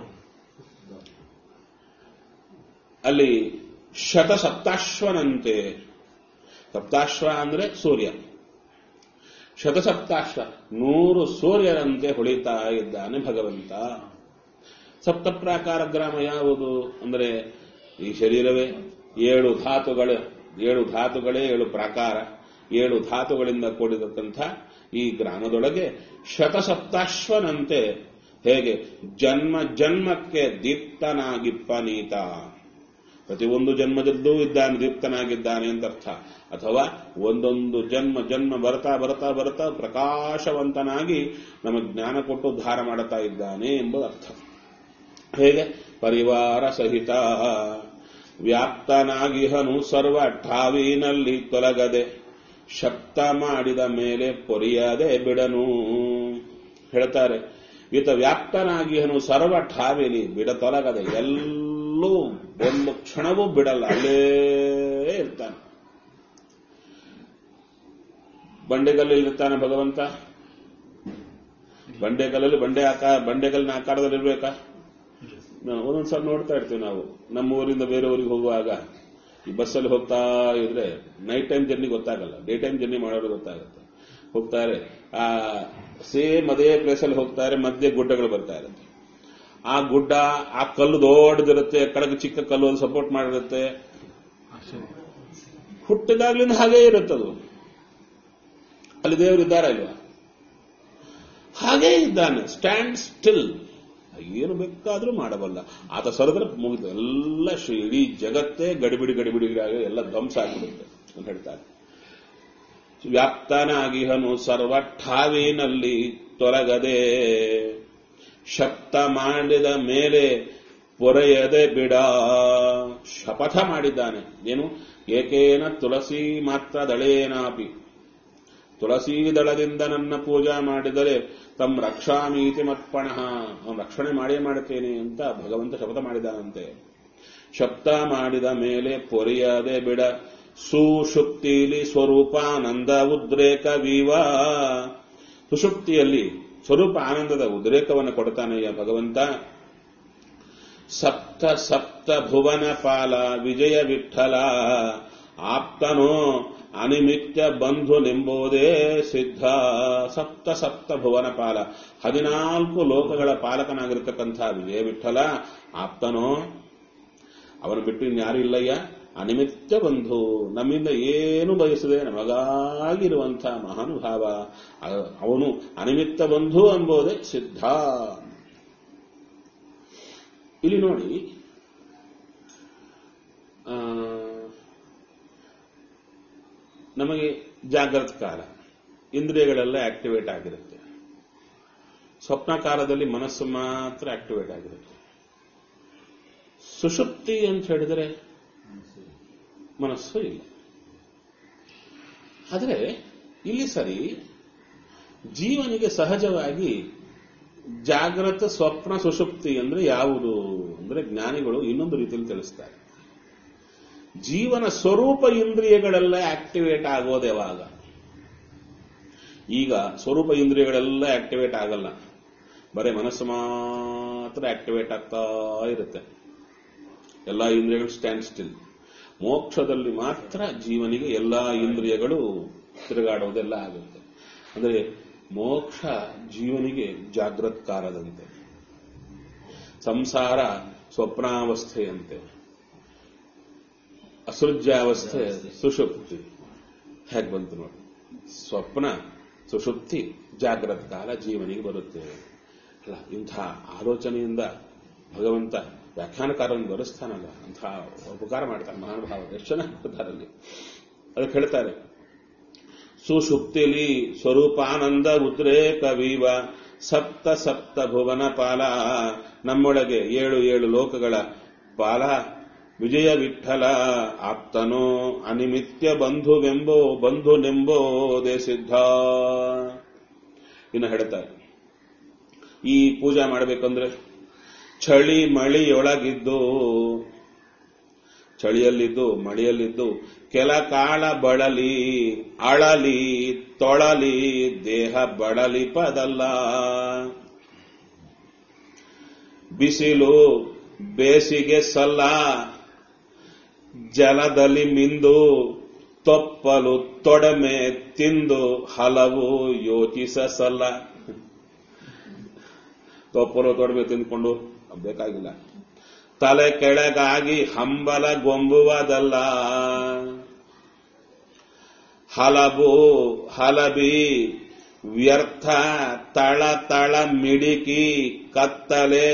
ಅಲ್ಲಿ ಶತಸಪ್ತಾಶ್ವನಂತೆ, ಸಪ್ತಾಶ್ವ ಅಂದ್ರೆ ಸೂರ್ಯ, ಶತಸಪ್ತಾಶ್ವ 100 ಸೂರ್ಯರಂತೆ ಹೊಳಿತಾ ಇದ್ದಾನೆ ಭಗವಂತ. ಸಪ್ತ ಪ್ರಾಕಾರ ಗ್ರಾಮ ಯಾವುದು ಅಂದ್ರೆ ಈ ಶರೀರವೇ 7 ಧಾತುಗಳೇ 7 ಪ್ರಾಕಾರ, 7 ಧಾತುಗಳಿಂದ ಕೂಡಿರತಕ್ಕಂಥ ಈ ಗ್ರಾಮದೊಳಗೆ ಶತಸಪ್ತಾಶ್ವನಂತೆ ಹೇಗೆ ಜನ್ಮ ಜನ್ಮಕ್ಕೆ ದೀಪ್ತನಾಗಿಪ್ಪನೀತ, ಪ್ರತಿಯೊಂದು ಜನ್ಮದಲ್ಲೂ ಇದ್ದಾನೆ, ದೀಪ್ತನಾಗಿದ್ದಾನೆ ಅಂತ ಅರ್ಥ. ಅಥವಾ ಒಂದೊಂದು ಜನ್ಮ ಬರ್ತಾ ಬರ್ತಾ ಬರ್ತಾ ಪ್ರಕಾಶವಂತನಾಗಿ ನಮಗೆ ಜ್ಞಾನ ಕೊಟ್ಟು ಉದ್ಧಾರ ಮಾಡುತ್ತಾ ಇದ್ದಾನೆ ಎಂಬುದು ಅರ್ಥ. ಹೇಗೆ ಪರಿವಾರ ಸಹಿತ ವ್ಯಾಪ್ತನಾಗಿಹನು ಸರ್ವ ಠಾವಿನಲ್ಲಿ ತೊಲಗದೆ, ಶಕ್ತ ಮಾಡಿದ ಮೇಲೆ ಪೊರಿಯದೆ ಬಿಡನು. ಹೇಳ್ತಾರೆ, ಈತ ವ್ಯಾಪ್ತನಾಗಿಹನು ಸರ್ವ ಠಾವಿಲಿ ಬಿಡತೊಲಗದೆ, ಎಲ್ಲೂ ಒಂದು ಕ್ಷಣವೂ ಬಿಡಲ್ಲ, ಅಲ್ಲೇ ಇರ್ತಾನೆ. ಬಂಡೆಗಲ್ಲಿರ್ತಾನೆ ಭಗವಂತ. ಬಂಡೆಗಲ್ಲಲ್ಲಿ ಬಂಡೆಗಲ್ಲಿನ ಆಕಾರದಲ್ಲಿ ಇರ್ಬೇಕಾ? ಒಂದೊಂದ್ಸಲ ನೋಡ್ತಾ ಇರ್ತೀವಿ ನಾವು. ನಮ್ಮ ಊರಿಂದ ಬೇರೆ ಊರಿಗೆ ಹೋಗುವಾಗ ಈ ಬಸ್ಸಲ್ಲಿ ಹೋಗ್ತಾ ಇದ್ರೆ ನೈಟ್ ಟೈಮ್ ಜರ್ನಿ ಗೊತ್ತಾಗಲ್ಲ, ಡೇ ಟೈಮ್ ಜರ್ನಿ ಮಾಡೋರು ಗೊತ್ತಾಗುತ್ತೆ. ಹೋಗ್ತಾರೆ, ಸೇಮ್ ಅದೇ ಪ್ಲೇಸಲ್ಲಿ ಹೋಗ್ತಾರೆ, ಮಧ್ಯೆ ಗುಡ್ಡಗಳು ಬರ್ತಾ ಇರುತ್ತೆ. ಆ ಗುಡ್ಡ, ಆ ಕಲ್ಲು ದೊಡ್ಡದಿರುತ್ತೆ, ಕೆಳಗೆ ಚಿಕ್ಕ ಕಲ್ಲು ಅದು ಸಪೋರ್ಟ್ ಮಾಡಿರುತ್ತೆ. ಹುಟ್ಟಿದಾಗ್ಲಿಂದ ಹಾಗೇ ಇರುತ್ತದು. ಅಲ್ಲಿ ದೇವರು ಇದ್ದಾರಾ ಇಲ್ವಾ? ಹಾಗೇ ಇದ್ದಾನೆ, ಸ್ಟ್ಯಾಂಡ್ ಸ್ಟಿಲ್. ಏನು ಬೇಕಾದ್ರೂ ಮಾಡಬಲ್ಲ ಆತ. ಸರಿದ್ರೆ ಮುಗಿದು ಎಲ್ಲ ಇಡೀ ಜಗತ್ತೇ ಗಡಿಬಿಡಿ ಎಲ್ಲ ಧ್ವಂಸ ಆಗಿಬಿಡುತ್ತೆ ಅಂತ ಹೇಳ್ತಾರೆ. ವ್ಯಾಪ್ತನಾಗಿಹನು ಸರ್ವ ಠಾವಿನಲ್ಲಿ ತೊಲಗದೆ, ಶಕ್ತ ಮಾಡಿದ ಮೇಲೆ ಪೊರೆಯದೆ ಬಿಡ. ಶಪಥ ಮಾಡಿದ್ದಾನೆ. ಏನು? ಏಕೇನ ತುಳಸಿ ಮಾತ್ರ ದಳೇನಾಪಿ, ತುಳಸೀ ದಳದಿಂದ ನನ್ನ ಪೂಜಾ ಮಾಡಿದರೆ ತಮ್ಮ ರಕ್ಷಾಮೀತಿ ಮತ್ಪಣಃ, ಅವನು ರಕ್ಷಣೆ ಮಾಡೇ ಮಾಡುತ್ತೇನೆ ಅಂತ ಭಗವಂತ ಶಪಥ ಮಾಡಿದಾನಂತೆ. ಶಬ್ದ ಮಾಡಿದ ಮೇಲೆ ಪೊರೆಯದೆ ಬಿಡ. ಸುಷುಪ್ತಿಲಿ ಸ್ವರೂಪಾನಂದ ಉದ್ರೇಕ ವಿವ. ಸುಷುಪ್ತಿಯಲ್ಲಿ ಸ್ವರೂಪ ಆನಂದದ ಉದ್ರೇಕವನ್ನು ಕೊಡ್ತಾನೆಯ ಭಗವಂತ. ಸಪ್ತ ಸಪ್ತ ಭುವನ ಪಾಲ ವಿಜಯ ವಿಠಲ, ಆಪ್ತನೋ ಅನಿಮಿತ್ಯ ಬಂಧುನೆಂಬುದೇ ಸಿದ್ಧ. ಸಪ್ತ ಸಪ್ತ ಭುವನ ಪಾಲ, 14 ಲೋಕಗಳ ಪಾಲಕನಾಗಿರ್ತಕ್ಕಂಥ ವಿಜಯ ವಿಠಲ ಆಪ್ತನೋ, ಅವನು ಬಿಟ್ಟು ಇನ್ಯಾರು ಇಲ್ಲಯ್ಯ. ಅನಿಮಿತ್ಯ ಬಂಧು, ನಮ್ಮಿಂದ ಏನು ಬಯಸದೆ ನಮಗಾಗಿರುವಂಥ ಮಹಾನುಭಾವ ಅವನು. ಅನಿಮಿತ್ತ ಬಂಧು ಎಂಬುದೇ ಸಿದ್ಧ. ಇಲ್ಲಿ ನೋಡಿ, ನಮಗೆ ಜಾಗೃತ ಕಾಲ ಇಂದ್ರಿಯಗಳೆಲ್ಲ ಆಕ್ಟಿವೇಟ್ ಆಗಿರುತ್ತೆ. ಸ್ವಪ್ನ ಕಾಲದಲ್ಲಿ ಮನಸ್ಸು ಮಾತ್ರ ಆಕ್ಟಿವೇಟ್ ಆಗಿರುತ್ತೆ. ಸುಷುಪ್ತಿ ಅಂತ ಹೇಳಿದರೆ ಮನಸ್ಸು ಇಲ್ಲ. ಆದರೆ ಇಲ್ಲಿ ಸರಿ, ಜೀವನಿಗೆ ಸಹಜವಾಗಿ ಜಾಗೃತ ಸ್ವಪ್ನ ಸುಷುಪ್ತಿ ಅಂದ್ರೆ ಯಾವುದು ಅಂದ್ರೆ ಜ್ಞಾನಿಗಳು ಇನ್ನೊಂದು ರೀತಿಯಲ್ಲಿ ತಿಳಿಸ್ತಾರೆ. ಜೀವನ ಸ್ವರೂಪ ಇಂದ್ರಿಯಗಳೆಲ್ಲ ಆಕ್ಟಿವೇಟ್ ಆಗೋದು ಯಾವಾಗ? ಈಗ ಸ್ವರೂಪ ಇಂದ್ರಿಯಗಳೆಲ್ಲ ಆಕ್ಟಿವೇಟ್ ಆಗಲ್ಲ, ಬರೀ ಮನಸ್ಸು ಮಾತ್ರ ಆಕ್ಟಿವೇಟ್ ಆಗ್ತಾ ಇರುತ್ತೆ. ಎಲ್ಲ ಇಂದ್ರಿಯಗಳು ಸ್ಟ್ಯಾಂಡ್ ಸ್ಟಿಲ್. ಮೋಕ್ಷದಲ್ಲಿ ಮಾತ್ರ ಜೀವನಿಗೆ ಎಲ್ಲಾ ಇಂದ್ರಿಯಗಳು ತಿರುಗಾಡೋದೆಲ್ಲ ಆಗುತ್ತೆ. ಅಂದರೆ ಮೋಕ್ಷ ಜೀವನಿಗೆ ಜಾಗೃತ ಕಾಲದಂತೆ, ಸಂಸಾರ ಸ್ವಪ್ನಾವಸ್ಥೆಯಂತೆ, ಅಸೃಜ್ಯಾವಸ್ಥೆ ಸುಷುಪ್ತಿ. ಹೇಗೆ ಬಂತು ನೋಡಿ, ಸ್ವಪ್ನ ಸುಷುಪ್ತಿ ಜಾಗೃತ ಕಾಲ ಜೀವನಿಗೆ ಬರುತ್ತೆ ಅಲ್ಲ. ಇಂಥ ಆಲೋಚನೆಯಿಂದ ಭಗವಂತ ವ್ಯಾಖ್ಯಾನಕಾರನ್ನು ಬರೆಸ್ತಾನಲ್ಲ, ಅಂಥ ಉಪಕಾರ ಮಾಡ್ತಾನೆ ಮಹಾನುಭಾವ. ಎಷ್ಟು ಚೆನ್ನಾಗಿ ಕೊಡ್ತಾರಲ್ಲಿ. ಅದಕ್ಕೆ ಹೇಳ್ತಾರೆ, ಸುಷುಪ್ತಿಲಿ ಸ್ವರೂಪಾನಂದ ಉದ್ರೇಕ ವೀವ ಸಪ್ತ ಸಪ್ತ ಭುವನ ಪಾಲ. ನಮ್ಮೊಳಗೆ 7 ಲೋಕಗಳ ಪಾಲ ವಿಜಯ ವಿಠಲ ಆಪ್ತನೋ ಅನಿಮಿತ್ಯ ಬಂಧುನೆಂಬೋದೇ ಸಿದ್ಧ. ಇನ್ನು ಹೇಳ್ತಾರೆ, ಈ ಪೂಜಾ ಮಾಡಬೇಕಂದ್ರೆ ಚಳಿ ಮಳಿಯೊಳಗಿದ್ದು, ಚಳಿಯಲ್ಲಿದ್ದು ಮಳೆಯಲ್ಲಿದ್ದು ಕೆಲ ಕಾಳ ಬಳಲಿ ಅಳಲಿ ತೊಳಲಿ ದೇಹ ಬಡಲಿ ಪದಲ್ಲ. ಬಿಸಿಲು ಬೇಸಿಗೆ ಸಲ್ಲ ಜಲದಲ್ಲಿ ಮಿಂದು ತೊಪ್ಪಲು ತೊಡಮೆ ತಿಂದು ಹಲವು ಯೋಚಿಸಲ್ಲ. ತೊಪ್ಪಲು ತೊಡಮೆ ತಿಂದ್ಕೊಂಡು ಬೇಕಾಗಿಲ್ಲ. ತಲೆ ಕೆಳಗಾಗಿ ಹಂಬಲ ಗೊಂಬುವುದಲ್ಲ. ಹಲಬಿ ವ್ಯರ್ಥ ತಳ ತಳ ಮಿಡಿಕಿ ಕತ್ತಲೆ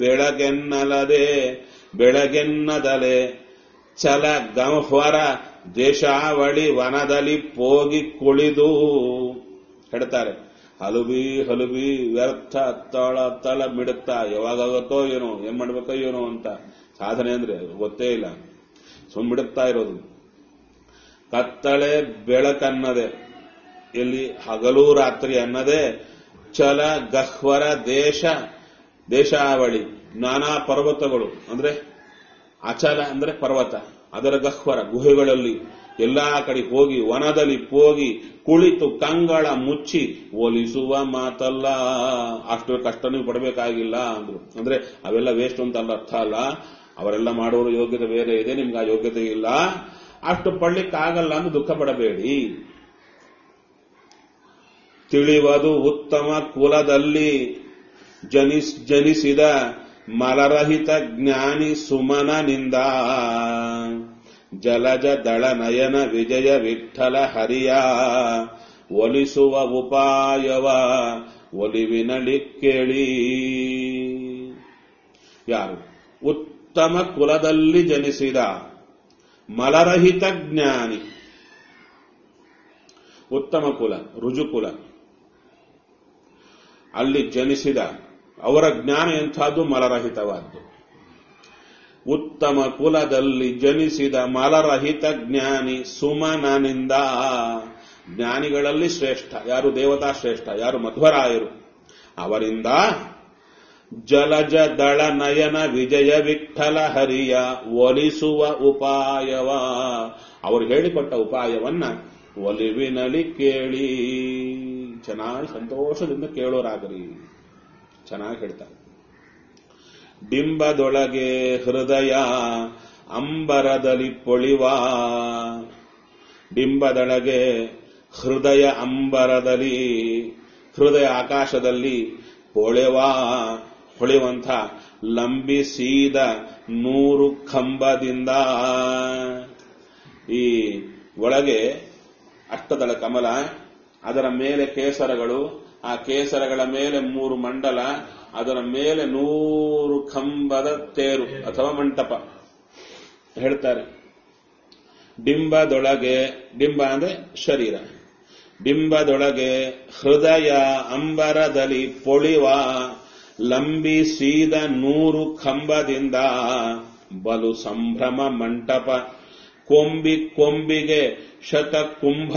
ಬೆಳಗೆನ್ನದಲೆ ಚಲ ಗಂಹ್ವರ ದೇಶಾವಳಿ ವನದಲ್ಲಿ ಹೋಗಿ ಕುಳಿದು ಹೇಳ್ತಾರೆ. ಹಲುಬಿ ವ್ಯರ್ಥ ತಳ ತಳ ಮಿಡುತ್ತಾ ಯಾವಾಗತ್ತೋ ಏನೋ ಏನ್ ಮಾಡ್ಬೇಕೋ ಏನೋ ಅಂತ ಸಾಧನೆ ಅಂದ್ರೆ ಗೊತ್ತೇ ಇಲ್ಲ, ಸುಮ್ಮಿಡುತ್ತಾ ಇರೋದು. ಕತ್ತಳೆ ಬೆಳಕನ್ನದೆ, ಇಲ್ಲಿ ಹಗಲು ರಾತ್ರಿ ಅನ್ನದೇ ಚಲ ಗಹ್ವರ ದೇಶಾವಳಿ ನಾನಾ ಪರ್ವತಗಳು ಅಂದ್ರೆ ಅಚಲ ಅಂದ್ರೆ ಪರ್ವತ, ಅದರ ಗಹ್ವರ ಗುಹೆಗಳಲ್ಲಿ ಎಲ್ಲಾ ಕಡೆ ಹೋಗಿ ವನದಲ್ಲಿ ಹೋಗಿ ಕುಳಿತು ಕಂಗಳ ಮುಚ್ಚಿ ಒಲಿಸುವ ಮಾತಲ್ಲ. ಅಷ್ಟು ಕಷ್ಟ ನೀವು ಪಡಬೇಕಾಗಿಲ್ಲ ಅಂದ್ರು. ಅಂದ್ರೆ ಅವೆಲ್ಲ ವೇಸ್ಟ್ ಅಂತ ಅಲ್ಲ, ಅರ್ಥ ಅಲ್ಲ. ಅವರೆಲ್ಲ ಮಾಡೋರು ಯೋಗ್ಯತೆ ಬೇರೆ ಇದೆ, ನಿಮ್ಗೆ ಆ ಯೋಗ್ಯತೆ ಇಲ್ಲ, ಅಷ್ಟು ಪಡ್ಲಿಕ್ಕಾಗಲ್ಲ ಅಂತ ದುಃಖ ಪಡಬೇಡಿ. ತಿಳಿವದು ಉತ್ತಮ ಕುಲದಲ್ಲಿ ಜನಿಸಿದ ಮಲರಹಿತ ಜ್ಞಾನಿ ಸುಮನನಿಂದ ಜಲಜ ದಳ ನಯನ ವಿಜಯ ವಿಠಲ ಹರಿಯ ಒಲಿಸುವ ಉಪಾಯವ ಒಲಿವಿನಲಿ ಕೇಳಿ. ಯಾರು ಉತ್ತಮ ಕುಲದಲ್ಲಿ ಜನಿಸಿದ ಮಲರಹಿತ ಜ್ಞಾನಿ, ಉತ್ತಮ ಕುಲ ರುಜುಕುಲ, ಅಲ್ಲಿ ಜನಿಸಿದ ಅವರ ಜ್ಞಾನ ಎಂಥದ್ದು? ಮಲರಹಿತವಾದ್ದು. ಉತ್ತಮ ಕುಲದಲ್ಲಿ ಜನಿಸಿದ ಮಲರಹಿತ ಜ್ಞಾನಿ ಸುಮನನಿಂದ, ಜ್ಞಾನಿಗಳಲ್ಲಿ ಶ್ರೇಷ್ಠ ಯಾರು? ದೇವತಾ ಶ್ರೇಷ್ಠ ಯಾರು? ಮಧ್ವರಾಯರು. ಅವರಿಂದ ಜಲಜ ದಳ ನಯನ ವಿಜಯ ವಿಠಲ ಹರಿಯ ಒಲಿಸುವ ಉಪಾಯವ, ಅವರು ಹೇಳಿಕೊಟ್ಟ ಉಪಾಯವನ್ನ ಒಲಿವಿನಲಿ ಕೇಳಿ. ಚೆನ್ನಾಗಿ ಸಂತೋಷದಿಂದ ಕೇಳೋರಾಗಲಿ. ಚೆನ್ನಾಗಿ ಹೇಳ್ತಾರೆ. ಬಿಂಬದೊಳಗೆ ಹೃದಯ ಅಂಬರದಲ್ಲಿ ಪೊಳಿವ, ಬಿಂಬದೊಳಗೆ ಹೃದಯ ಅಂಬರದಲ್ಲಿ, ಹೃದಯ ಆಕಾಶದಲ್ಲಿ ಹೊಳೆವಂಥ ಲಂಬಿಸಿದ 100 ಕಂಬದಿಂದ. ಈ ಒಳಗೆ ಅಷ್ಟದಳ ಕಮಲ, ಅದರ ಮೇಲೆ ಕೇಸರಗಳು, ಆ ಕೇಸರಗಳ ಮೇಲೆ 3 ಮಂಡಲ, ಅದರ ಮೇಲೆ 100 ಕಂಬದ ತೇರು ಅಥವಾ ಮಂಟಪ ಹೇಳ್ತಾರೆ. ಡಿಂಬದೊಳಗೆ, ಡಿಂಬ ಅಂದ್ರೆ ಶರೀರ, ಡಿಂಬದೊಳಗೆ ಹೃದಯ ಅಂಬರದಲ್ಲಿ ಪೊಳಿವ ಲಂಬಿಸಿದ 100 ಕಂಬದಿಂದ ಬಲು ಸಂಭ್ರಮ ಮಂಟಪ ಕೊಂಬಿಗೆ ಶತಕುಂಭ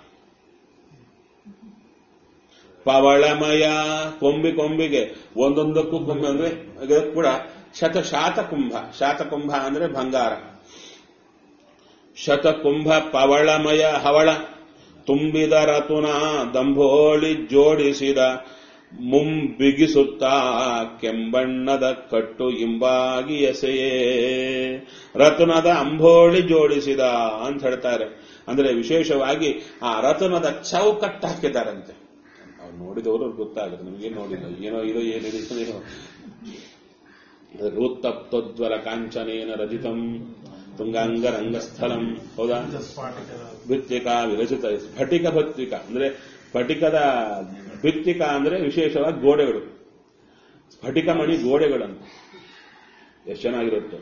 ಪವಳಮಯ. ಕೊಂಬಿಗೆ ಒಂದೊಂದಕ್ಕೂ ಕೊಂಬೆ ಅಂದ್ರೆ ಇದಕ್ಕೂ ಕೂಡ ಶಾತಕುಂಭ, ಶಾತಕುಂಭ ಅಂದ್ರೆ ಬಂಗಾರ. ಶತಕುಂಭ ಪವಳಮಯ ಹವಳ ತುಂಬಿದ ರತುನ ದಂಭೋಳಿ ಜೋಡಿಸಿದ ಮುಂಬಿಗಿಸುತ್ತಾ ಕೆಂಬಣ್ಣದ ಕಟ್ಟು ಇಂಬಾಗಿ ಎಸೆಯೇ. ರತುನದ ಅಂಬೋಳಿ ಜೋಡಿಸಿದ ಅಂತ ಹೇಳ್ತಾರೆ. ಅಂದ್ರೆ ವಿಶೇಷವಾಗಿ ಆ ರತುನದ ಚೌಕಟ್ಟು ಹಾಕಿದ್ದಾರಂತೆ. ಅವ್ರು ನೋಡಿದವರು ಗೊತ್ತಾಗುತ್ತೆ, ನಮಗೇನು ನೋಡಿಲ್ಲ, ಏನೋ ಇದು ಏನಿದೆ ಏನೋ. ರೂತ್ತಪ್ತೋಜ್ವಲ ಕಾಂಚನೇನ ರಜಿತಂ ತುಂಗಾಂಗ ರಂಗಸ್ಥಳಂ. ಹೌದಾ? ಭಿತ್ತಿಕಾ ವಿರಚಿತ ಸ್ಫಟಿಕ ಭತ್ತಿಕ ಅಂದ್ರೆ ಸ್ಫಟಿಕದ ಭಿತ್ತಿಕ ಅಂದ್ರೆ ವಿಶೇಷವಾಗಿ ಗೋಡೆಗಳು, ಸ್ಫಟಿಕ ಮಣಿ ಗೋಡೆಗಳಂತ. ಎಷ್ಟು ಚೆನ್ನಾಗಿರುತ್ತೆ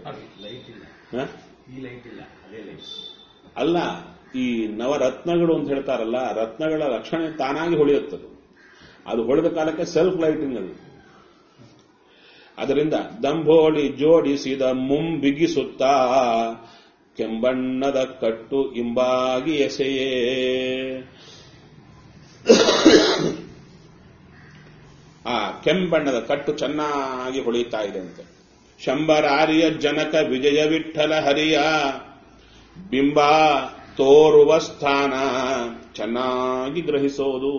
ಅಲ್ಲ. ಈ ನವರತ್ನಗಳು ಅಂತ ಹೇಳ್ತಾರಲ್ಲ, ರತ್ನಗಳ ರಕ್ಷಣೆ ತಾನಾಗಿ ಹೊಳೆಯುತ್ತದೆ. ಅದು ಹೊಳೆದ ಕಾಲಕ್ಕೆ ಸೆಲ್ಫ್ ಲೈಟಿಂಗ್ ಅದು. ಅದರಿಂದ ದಂಭೋಳಿ ಜೋಡಿಸಿದ ಮುಂಬಿಗಿಸುತ್ತಾ ಕೆಂಬಣ್ಣದ ಕಟ್ಟು ಇಂಬಾಗಿ ಎಸೆಯೇ. ಆ ಕೆಂಬಣ್ಣದ ಕಟ್ಟು ಚೆನ್ನಾಗಿ ಹೊಳೆಯುತ್ತಾ ಇದೆ ಅಂತೆ. ಶಂಬರಾರಿಯ ಜನಕ ವಿಜಯ ವಿಠಲ ಹರಿಯ ಬಿಂಬ ತೋರುವ ಸ್ಥಾನ ಚೆನ್ನಾಗಿ ಗ್ರಹಿಸೋದು.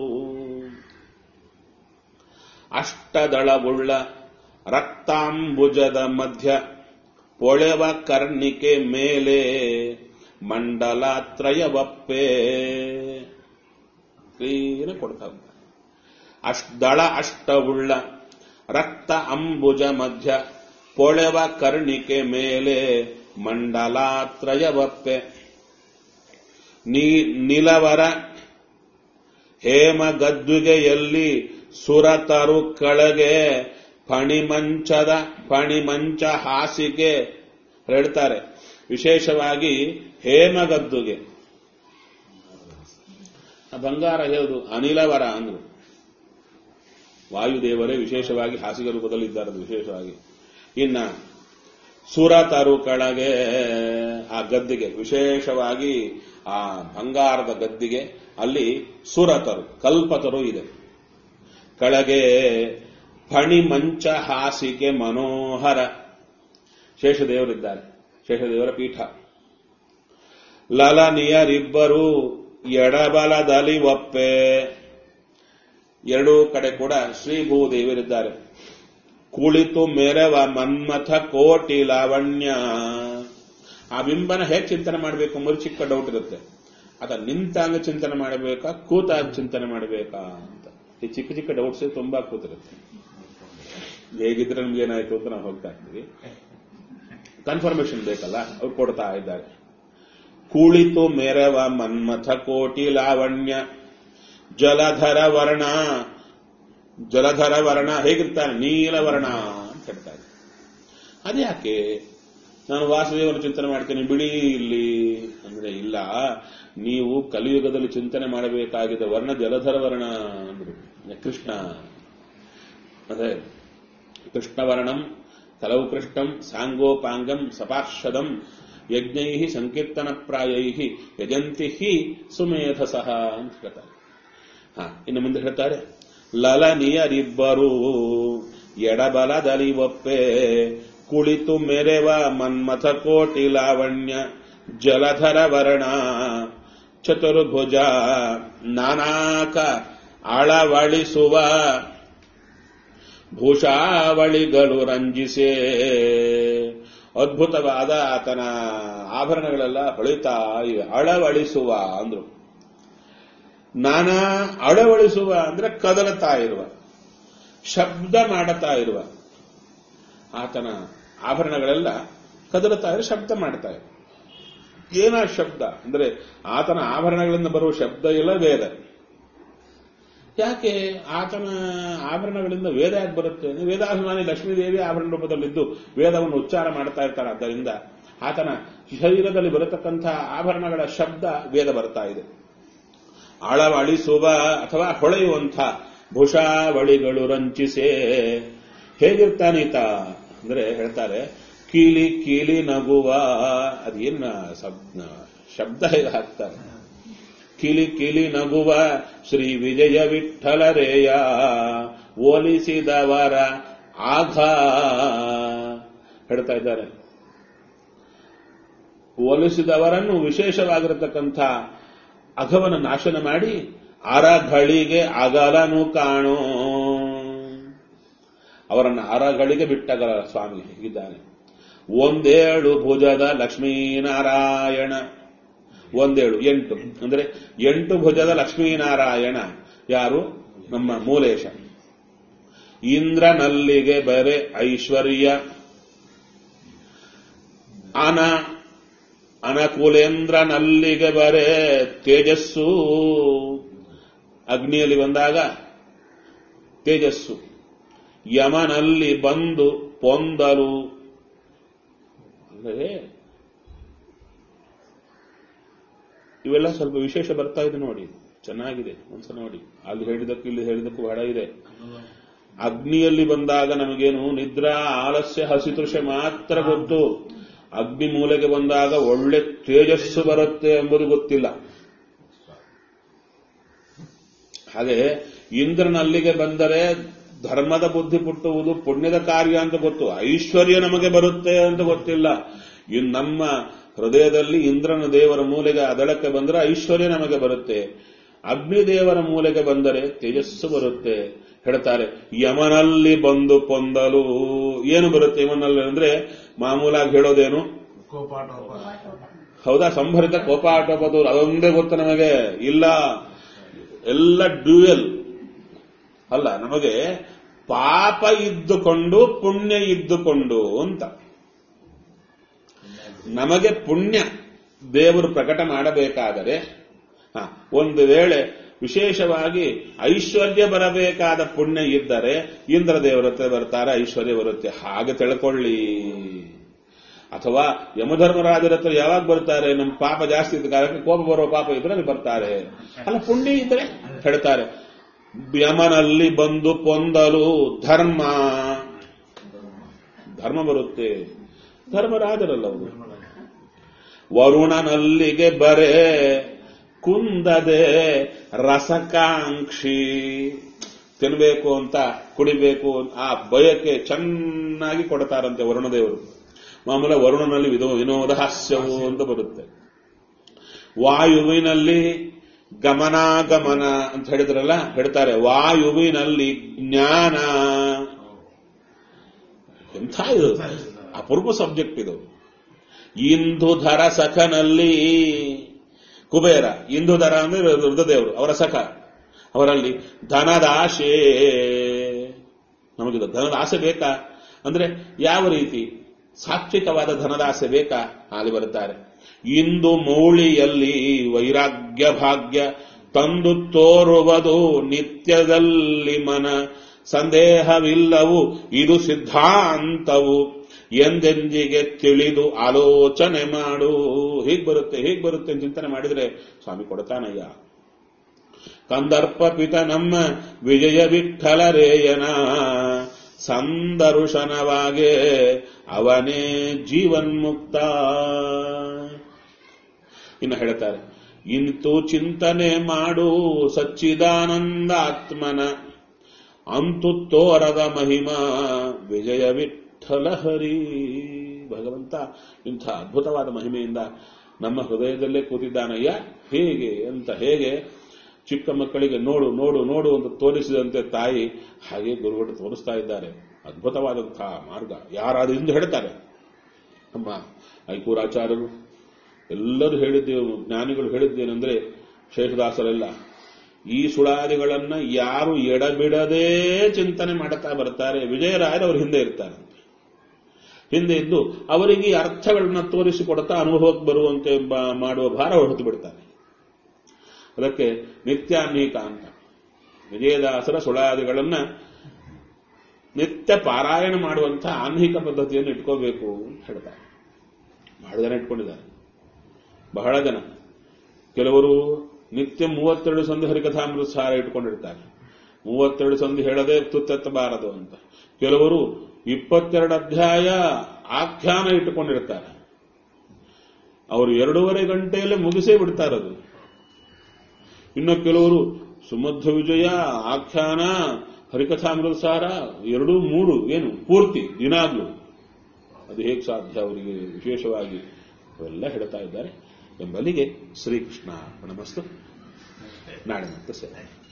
ಅಷ್ಟದಳವುಳ್ಳ ರಕ್ತಾಂಬುಜದ ಮಧ್ಯ ಪೊಳೆವ ಕರ್ಣಿಕೆ ಮೇಲೆ ಮಂಡಲತ್ರಯವಪ್ಪೆ. ಕ್ಲೀನ ಕೊಡ್ತಾ ದಳ ಅಷ್ಟವುಳ್ಳ ರಕ್ತ ಅಂಬುಜ ಮಧ್ಯ ಪೊಳೆವ ಕರ್ಣಿಕೆ ಮೇಲೆ ಮಂಡಲಾತ್ರಯವಪ್ಪೆ ನಿಲವರ ಹೇಮ ಗದ್ದುಗೆಯಲ್ಲಿ ಸುರತರು ಕೆಳಗೆ ಫಣಿಮಂಚ ಹಾಸಿಗೆ ಹೇಳ್ತಾರೆ. ವಿಶೇಷವಾಗಿ ಹೇಮಗದ್ದುಗೆ ಬಂಗಾರ ಹೇಳುದು ಅನಿಲವರ ಅಂದ್ರು. ವಾಯುದೇವರೇ ವಿಶೇಷವಾಗಿ ಹಾಸಿಗೆ ರೂಪದಲ್ಲಿದ್ದಾರೆ ವಿಶೇಷವಾಗಿ. ಇನ್ನ ಸುರತರು ಕೆಳಗೆ ಆ ಗದ್ದಿಗೆ ವಿಶೇಷವಾಗಿ ಆ ಬಂಗಾರದ ಗದ್ದಿಗೆ ಅಲ್ಲಿ ಸುರತರು ಕಲ್ಪತರು ಇದೆ. ಕೆಳಗೆ ಫಣಿಮಂಚ ಹಾಸಿಗೆ ಮನೋಹರ ಶೇಷದೇವರಿದ್ದಾರೆ. ಶೇಷದೇವರ ಪೀಠ. ಲಲನಿಯರಿಬ್ಬರು ಎಡಬಲದಲ್ಲಿ ಒಪ್ಪೆ. ಎರಡೂ ಕಡೆ ಕೂಡ ಶ್ರೀ ಭೂದೇವರಿದ್ದಾರೆ. ಕುಳಿತು ಮೆರವ ಮನ್ಮಥ ಕೋಟಿ ಲಾವಣ್ಯ. ಆ ಬಿಂಬನ ಹೇಗೆ ಚಿಂತನೆ ಮಾಡಬೇಕು ಎಂಬುದು ಚಿಕ್ಕ ಡೌಟ್ ಇರುತ್ತೆ. ಅದ ನಿಂತಾಗ ಚಿಂತನೆ ಮಾಡಬೇಕಾ ಕೂತಾಗ ಚಿಂತನೆ ಮಾಡಬೇಕಾ ಅಂತ ಈ ಚಿಕ್ಕ ಚಿಕ್ಕ ಡೌಟ್ಸ್ ತುಂಬಾ ಕೂತಿರುತ್ತೆ. ಹೇಗಿದ್ರೆ ನಮ್ಗೆ ಏನಾಯ್ತು ಅಂತ ನಾವು ಹೋಗ್ತಾ ಇರ್ತೀವಿ. ಕನ್ಫರ್ಮೇಶನ್ ಬೇಕಲ್ಲ, ಅವ್ರು ಕೊಡ್ತಾ ಇದ್ದಾರೆ. ಕುಳಿತು ಮೆರವ ಮನ್ಮಥ ಕೋಟಿ ಲಾವಣ್ಯ ಜಲಧರ ವರ್ಣ ಹೇಗಿರ್ತಾನೆ ನೀಲವರ್ಣ ಅಂತ ಹೇಳ್ತಾರೆ. ಅದ್ಯಾಕೆ ನಾನು ವಾಸುದೇವನ ಚಿಂತನೆ ಮಾಡ್ತೇನೆ ಬಿಡಿ ಇಲ್ಲಿ ಅಂದ್ರೆ, ಇಲ್ಲ, ನೀವು ಕಲಿಯುಗದಲ್ಲಿ ಚಿಂತನೆ ಮಾಡಬೇಕಾಗಿದ್ದ ವರ್ಣ ಜಲಧರ ವರ್ಣ ಅಂದ್ರು. ಕೃಷ್ಣ ಅದೇ ಕೃಷ್ಣವರ್ಣಂ ತಲವು ಕೃಷ್ಣಂ ಸಾಂಗೋಪಾಂಗಂ ಸಪಾರ್ಷದಂ ಯಜ್ಞೈ ಸಂಕೀರ್ತನ ಪ್ರಾಯೈ ಯಜಂತಿ ಸುಮೇಧಸಃ ಅಂತ ಹೇಳ್ತಾರೆ. ಇನ್ನು ಮುಂದೆ ಹೇಳ್ತಾರೆ, ಲಲನಿಯರಿಬ್ಬರು ಎಡಬಲದಲ್ಲಿ ಒಪ್ಪೆ ಕುಳಿತು ಮೆರೆವ ಮನ್ಮಥ ಕೋಟಿ ಲಾವಣ್ಯ ಜಲಧರ ವರ್ಣ ಚತುರ್ಭುಜ ನಾನಾಕ ಅಳವಳಿಸುವ ಭೂಷಾವಳಿಗಳು ರಂಜಿಸೆ. ಅದ್ಭುತವಾದ ಆತನ ಆಭರಣಗಳೆಲ್ಲ ಹೊಳಿತಾ ಇವೆ. ಅಳವಳಿಸುವ ಅಂದ್ರು. ನಾನಾ ಅಳವಳಿಸುವ ಅಂದ್ರೆ ಕದಲತಾ ಇರುವ, ಶಬ್ದ ಮಾಡುತ್ತಾ ಇರುವ. ಆತನ ಆಭರಣಗಳೆಲ್ಲ ಕದಲತಾ ಇರುವ, ಶಬ್ದ ಮಾಡ್ತಾ ಇರುವ. ಏನ ಶಬ್ದ ಅಂದ್ರೆ ಆತನ ಆಭರಣಗಳಿಂದ ಬರುವ ಶಬ್ದ ಇಲ್ಲ ವೇದ. ಯಾಕೆ ಆತನ ಆಭರಣಗಳಿಂದ ವೇದ ಯಾಕೆ ಬರುತ್ತೆ? ವೇದಾಭಿಮಾನಿ ಲಕ್ಷ್ಮೀದೇವಿ ಆಭರಣ ರೂಪದಲ್ಲಿದ್ದು ವೇದವನ್ನು ಉಚ್ಚಾರ ಮಾಡ್ತಾ ಇರ್ತಾರೆ. ಆದ್ದರಿಂದ ಆತನ ಶರೀರದಲ್ಲಿ ಬರತಕ್ಕಂತಹ ಆಭರಣಗಳ ಶಬ್ದ ವೇದ ಬರ್ತಾ ಇದೆ. ಅಳವಳಿಸುವ ಅಥವಾ ಹೊಳೆಯುವಂಥ ಭೂಷಾವಳಿಗಳು ರಂಚಿಸೆ. ಹೇಗಿರ್ತಾನೀತ ಅಂದ್ರೆ ಹೇಳ್ತಾರೆ, ಕೀಲಿ ಕೀಲಿ ನಗುವ. ಅದೇನ ಶಬ್ದ ಹೇಗೆ ಹಾಕ್ತಾರೆ? ಕಿಲಿ ಕಿಲಿ ನಗುವ ಶ್ರೀ ವಿಜಯ ವಿಠಲರೇಯ ಓಲಿಸಿದವರ ಆಘ ಹೇಳ್ತಾ ಇದ್ದಾರೆ. ಓಲಿಸಿದವರನ್ನು ವಿಶೇಷವಾಗಿರತಕ್ಕಂಥ ಅಘವನ್ನು ನಾಶನ ಮಾಡಿ ಅರಗಳಿಗೆ ಅಗಲನು ಕಾಣೋ. ಅವರನ್ನು ಅರಗಳಿಗೆ ಬಿಟ್ಟಗಲ ಸ್ವಾಮಿ ಹೀಗಿದ್ದಾನೆ. ಒಂದೇಳು ಭುಜದ ಲಕ್ಷ್ಮೀನಾರಾಯಣ. ಒಂದೇಳು 8 ಅಂದ್ರೆ 8 ಭುಜದ ಲಕ್ಷ್ಮೀನಾರಾಯಣ ಯಾರು? ನಮ್ಮ ಮೂಲೇಶ. ಇಂದ್ರನಲ್ಲಿಗೆ ಬರೆ ಐಶ್ವರ್ಯ ಅನಕುಲೇಂದ್ರನಲ್ಲಿಗೆ ಬರೆ ತೇಜಸ್ಸು. ಅಗ್ನಿಯಲ್ಲಿ ಬಂದಾಗ ತೇಜಸ್ಸು, ಯಮನಲ್ಲಿ ಬಂದು ಪೊಂದಲು. ಅಂದರೆ ಇವೆಲ್ಲ ಸ್ವಲ್ಪ ವಿಶೇಷ ಬರ್ತಾ ಇದೆ ನೋಡಿ, ಚೆನ್ನಾಗಿದೆ. ಒಂದ್ಸಲ ನೋಡಿ, ಅಲ್ಲಿ ಹೇಳಿದಕ್ಕೂ ಇಲ್ಲಿ ಹೇಳಿದಕ್ಕೂ ಬಹಳ ಇದೆ. ಅಗ್ನಿಯಲ್ಲಿ ಬಂದಾಗ ನಮಗೇನು ನಿದ್ರಾ ಆಲಸ್ಯ ಹಸಿತೃಷೆ ಮಾತ್ರ ಗೊತ್ತು. ಅಗ್ನಿ ಮೂಲೆಗೆ ಬಂದಾಗ ಒಳ್ಳೆ ತೇಜಸ್ಸು ಬರುತ್ತೆ ಎಂಬುದು ಗೊತ್ತಿಲ್ಲ. ಹಾಗೆ ಇಂದ್ರನಲ್ಲಿಗೆ ಬಂದರೆ ಧರ್ಮದ ಬುದ್ಧಿ ಪುಟ್ಟುವುದು ಪುಣ್ಯದ ಕಾರ್ಯ ಅಂತ ಗೊತ್ತು. ಐಶ್ವರ್ಯ ನಮಗೆ ಬರುತ್ತೆ ಅಂತ ಗೊತ್ತಿಲ್ಲ. ಇನ್ನು ನಮ್ಮ ಹೃದಯದಲ್ಲಿ ಇಂದ್ರನ ದೇವರ ಮೂಲೆಗೆ ಅದಳಕ್ಕೆ ಬಂದರೆ ಐಶ್ವರ್ಯ ನಮಗೆ ಬರುತ್ತೆ. ಅಗ್ನಿದೇವರ ಮೂಲೆಗೆ ಬಂದರೆ ತೇಜಸ್ಸು ಬರುತ್ತೆ ಹೇಳ್ತಾರೆ. ಯಮನಲ್ಲಿ ಬಂದು ಪೊಂದಲು. ಏನು ಬರುತ್ತೆ ಯಮನಲ್ಲಿ ಅಂದ್ರೆ ಮಾಮೂಲಾಗಿ ಹೇಳೋದೇನು? ಹೌದಾ, ಸಂಭರಿತ ಕೋಪಾಟೋಪದೂರು. ಅದೊಂದೇ ಗೊತ್ತು ನಮಗೆ. ಇಲ್ಲ, ಎಲ್ಲ ಡ್ಯೂಯಲ್ ಅಲ್ಲ. ನಮಗೆ ಪಾಪ ಇದ್ದುಕೊಂಡು ಪುಣ್ಯ ಇದ್ದುಕೊಂಡು ಅಂತ. ನಮಗೆ ಪುಣ್ಯ ದೇವರು ಪ್ರಕಟ ಮಾಡಬೇಕಾದರೆ ಒಂದು ವೇಳೆ ವಿಶೇಷವಾಗಿ ಐಶ್ವರ್ಯ ಬರಬೇಕಾದ ಪುಣ್ಯ ಇದ್ದರೆ ಇಂದ್ರ ದೇವರ ಹತ್ರ ಬರ್ತಾರೆ, ಐಶ್ವರ್ಯ ಬರುತ್ತೆ, ಹಾಗೆ ತಿಳ್ಕೊಳ್ಳಿ. ಅಥವಾ ಯಮಧರ್ಮರಾಜರ ಹತ್ರ ಯಾವಾಗ ಬರ್ತಾರೆ? ನಮ್ಮ ಪಾಪ ಜಾಸ್ತಿ ಇದ್ದ ಕಾರಣಕ್ಕೆ ಕೋಪ ಬರೋ ಪಾಪ ಇದ್ರೆ ಅಲ್ಲಿ ಬರ್ತಾರೆ. ಅಲ್ಲ, ಪುಣ್ಯ ಇದ್ರೆ ಹೇಳ್ತಾರೆ ಯಮನಲ್ಲಿ ಬಂದು ಪೊಂದಲು ಧರ್ಮ ಬರುತ್ತೆ. ಧರ್ಮರಾಜರಲ್ಲ ಅವರು. ವರುಣನಲ್ಲಿಗೆ ಬರೆ ಕುಂದದೆ ರಸಕಾಂಕ್ಷಿ, ತಿನ್ಬೇಕು ಅಂತ ಕುಡಿಬೇಕು ಆ ಬಯಕೆ ಚೆನ್ನಾಗಿ ಕೊಡ್ತಾರಂತೆ ವರುಣದೇವರು. ಮಾಮೂಲ ವರುಣನಲ್ಲಿ ವಿನೋದ ಹಾಸ್ಯವು ಅಂತ ಬರುತ್ತೆ. ವಾಯುವಿನಲ್ಲಿ ಗಮನಾಗಮನ ಅಂತ ಹೇಳಿದ್ರಲ್ಲ, ಹೇಳ್ತಾರೆ ವಾಯುವಿನಲ್ಲಿ ಜ್ಞಾನ. ಎಂಥ ಇದು ಅಪೂರ್ವ ಸಬ್ಜೆಕ್ಟ್ ಇದು. ಇಂದುಧರ ಸಖನಲ್ಲಿ ಕುಬೇರ, ಇಂದುಧರ ಅಂದ್ರೆ ರುದ್ರದೇವರು, ಅವರ ಸಖ, ಅವರಲ್ಲಿ ಧನದ ಆಶೆ. ನಮಗಿದು ಧನದ ಆಸೆ ಬೇಕಾ ಅಂದ್ರೆ ಯಾವ ರೀತಿ? ಸಾತ್ವಿಕವಾದ ಧನದ ಆಸೆ ಬೇಕಾ? ಅಲ್ಲಿ ಬರುತ್ತಾರೆ. ಇಂದು ಮೌಳಿಯಲ್ಲಿ ವೈರಾಗ್ಯ ಭಾಗ್ಯ ತಂದು ತೋರುವುದು ನಿತ್ಯದಲ್ಲಿ ಮನ, ಸಂದೇಹವಿಲ್ಲವು ಇದು ಸಿದ್ಧಾಂತವು, ಎಂದೆಂದಿಗೆ ತಿಳಿದು ಆಲೋಚನೆ ಮಾಡು. ಹೀಗೆ ಬರುತ್ತೆ ಅಂತ ಚಿಂತನೆ ಮಾಡಿದ್ರೆ ಸ್ವಾಮಿ ಕೊಡ್ತಾನಯ್ಯ. ಕಂದರ್ಪ ಪಿತ ನಮ್ಮ ವಿಜಯ ವಿಠಲರೇಯನ, ಸಂದರುಶನವಾಗೆ ಅವನೇ ಜೀವನ್ಮುಕ್ತ. ಇನ್ನು ಹೇಳ್ತಾರೆ, ಇಂತು ಚಿಂತನೆ ಮಾಡು ಸಚ್ಚಿದಾನಂದಾತ್ಮನ, ಅಂತು ತೋರದ ಮಹಿಮಾ ವಿಜಯ ವಿಠಲ ಹರಿ. ಭಗವಂತ ಇಂಥ ಅದ್ಭುತವಾದ ಮಹಿಮೆಯಿಂದ ನಮ್ಮ ಹೃದಯದಲ್ಲೇ ಕೂತಿದ್ದಾನಯ್ಯ. ಹೇಗೆ ಅಂತ, ಹೇಗೆ ಚಿಕ್ಕ ಮಕ್ಕಳಿಗೆ ನೋಡು ನೋಡು ನೋಡು ಅಂತ ತೋರಿಸಿದಂತೆ ತಾಯಿ ಹಾಗೆ ಗುರುಗಳು ತೋರಿಸ್ತಾ ಇದ್ದಾರೆ. ಅದ್ಭುತವಾದಂತಹ ಮಾರ್ಗ. ಯಾರಾದ್ರೂ ಇಂದು ಹೇಳ್ತಾರೆ, ಅಮ್ಮ ಐಕೂರಾಚಾರ್ಯರು ಎಲ್ಲರೂ ಹೇಳಿದ್ದೇವೆ, ಜ್ಞಾನಿಗಳು ಹೇಳಿದ್ದೇನೆಂದ್ರೆ ಶೇಷದಾಸರೆಲ್ಲ ಈ ಸುಳಾದಿಗಳನ್ನ ಯಾರು ಎಡಬಿಡದೇ ಚಿಂತನೆ ಮಾಡುತ್ತಾ ಬರ್ತಾರೆ, ವಿಜಯರಾಯರು ಅವ್ರ ಹಿಂದೆ ಇರ್ತಾರೆ. ಹಿಂದೆ ಇದ್ದು ಅವರಿಗೆ ಈ ಅರ್ಥಗಳನ್ನ ತೋರಿಸಿಕೊಡ್ತಾ ಅನುಭವಕ್ಕೆ ಬರುವಂತೆ ಮಾಡುವ ಭಾರ ಹೊರತು ಬಿಡ್ತಾರೆ. ಅದಕ್ಕೆ ನಿತ್ಯಾನ್ವೀಕ ಅಂತ ವಿಜಯದಾಸರ ಸುಳಾದಿಗಳನ್ನ ನಿತ್ಯ ಪಾರಾಯಣ ಮಾಡುವಂತಹ ಆನ್ಹಿಕ ಪದ್ಧತಿಯನ್ನು ಇಟ್ಕೋಬೇಕು ಅಂತ ಹೇಳ್ತಾರೆ. ಬಹಳ ಜನ ಇಟ್ಕೊಂಡಿದ್ದಾರೆ. ಬಹಳ ಜನ, ಕೆಲವರು ನಿತ್ಯ 32 ಸಂಧಿ ಹರಿಕಥಾಮೃತ ಸಾರ ಇಟ್ಕೊಂಡಿರ್ತಾರೆ. 32 ಸಂಧಿ ಹೇಳದೆ ತುತ್ತೆತ್ತಬಾರದು ಅಂತ. ಕೆಲವರು 22 ಅಧ್ಯಾಯ ಆಖ್ಯಾನ ಇಟ್ಟುಕೊಂಡಿರ್ತಾರೆ. ಅವರು 2.5 ಗಂಟೆಯಲ್ಲೇ ಮುಗಿಸೇ ಬಿಡ್ತಾರದು. ಇನ್ನು ಕೆಲವರು ಸುಮಧ್ವ ವಿಜಯ, ಆಖ್ಯಾನ, ಹರಿಕಥಾಮೃತ ಸಾರ 2, 3 ಏನು ಪೂರ್ತಿ ದಿನಾಗ್ಲೂ. ಅದು ಹೇಗೆ ಸಾಧ್ಯ ಅವರಿಗೆ? ವಿಶೇಷವಾಗಿ ಅವೆಲ್ಲ ಹೇಳ್ತಾ ಇದ್ದಾರೆ ಎಂಬಲ್ಲಿಗೆ ಶ್ರೀಕೃಷ್ಣ ನಮಸ್ತು. ನಾಳೆ ಮತ್ತೆ ಸರಿ.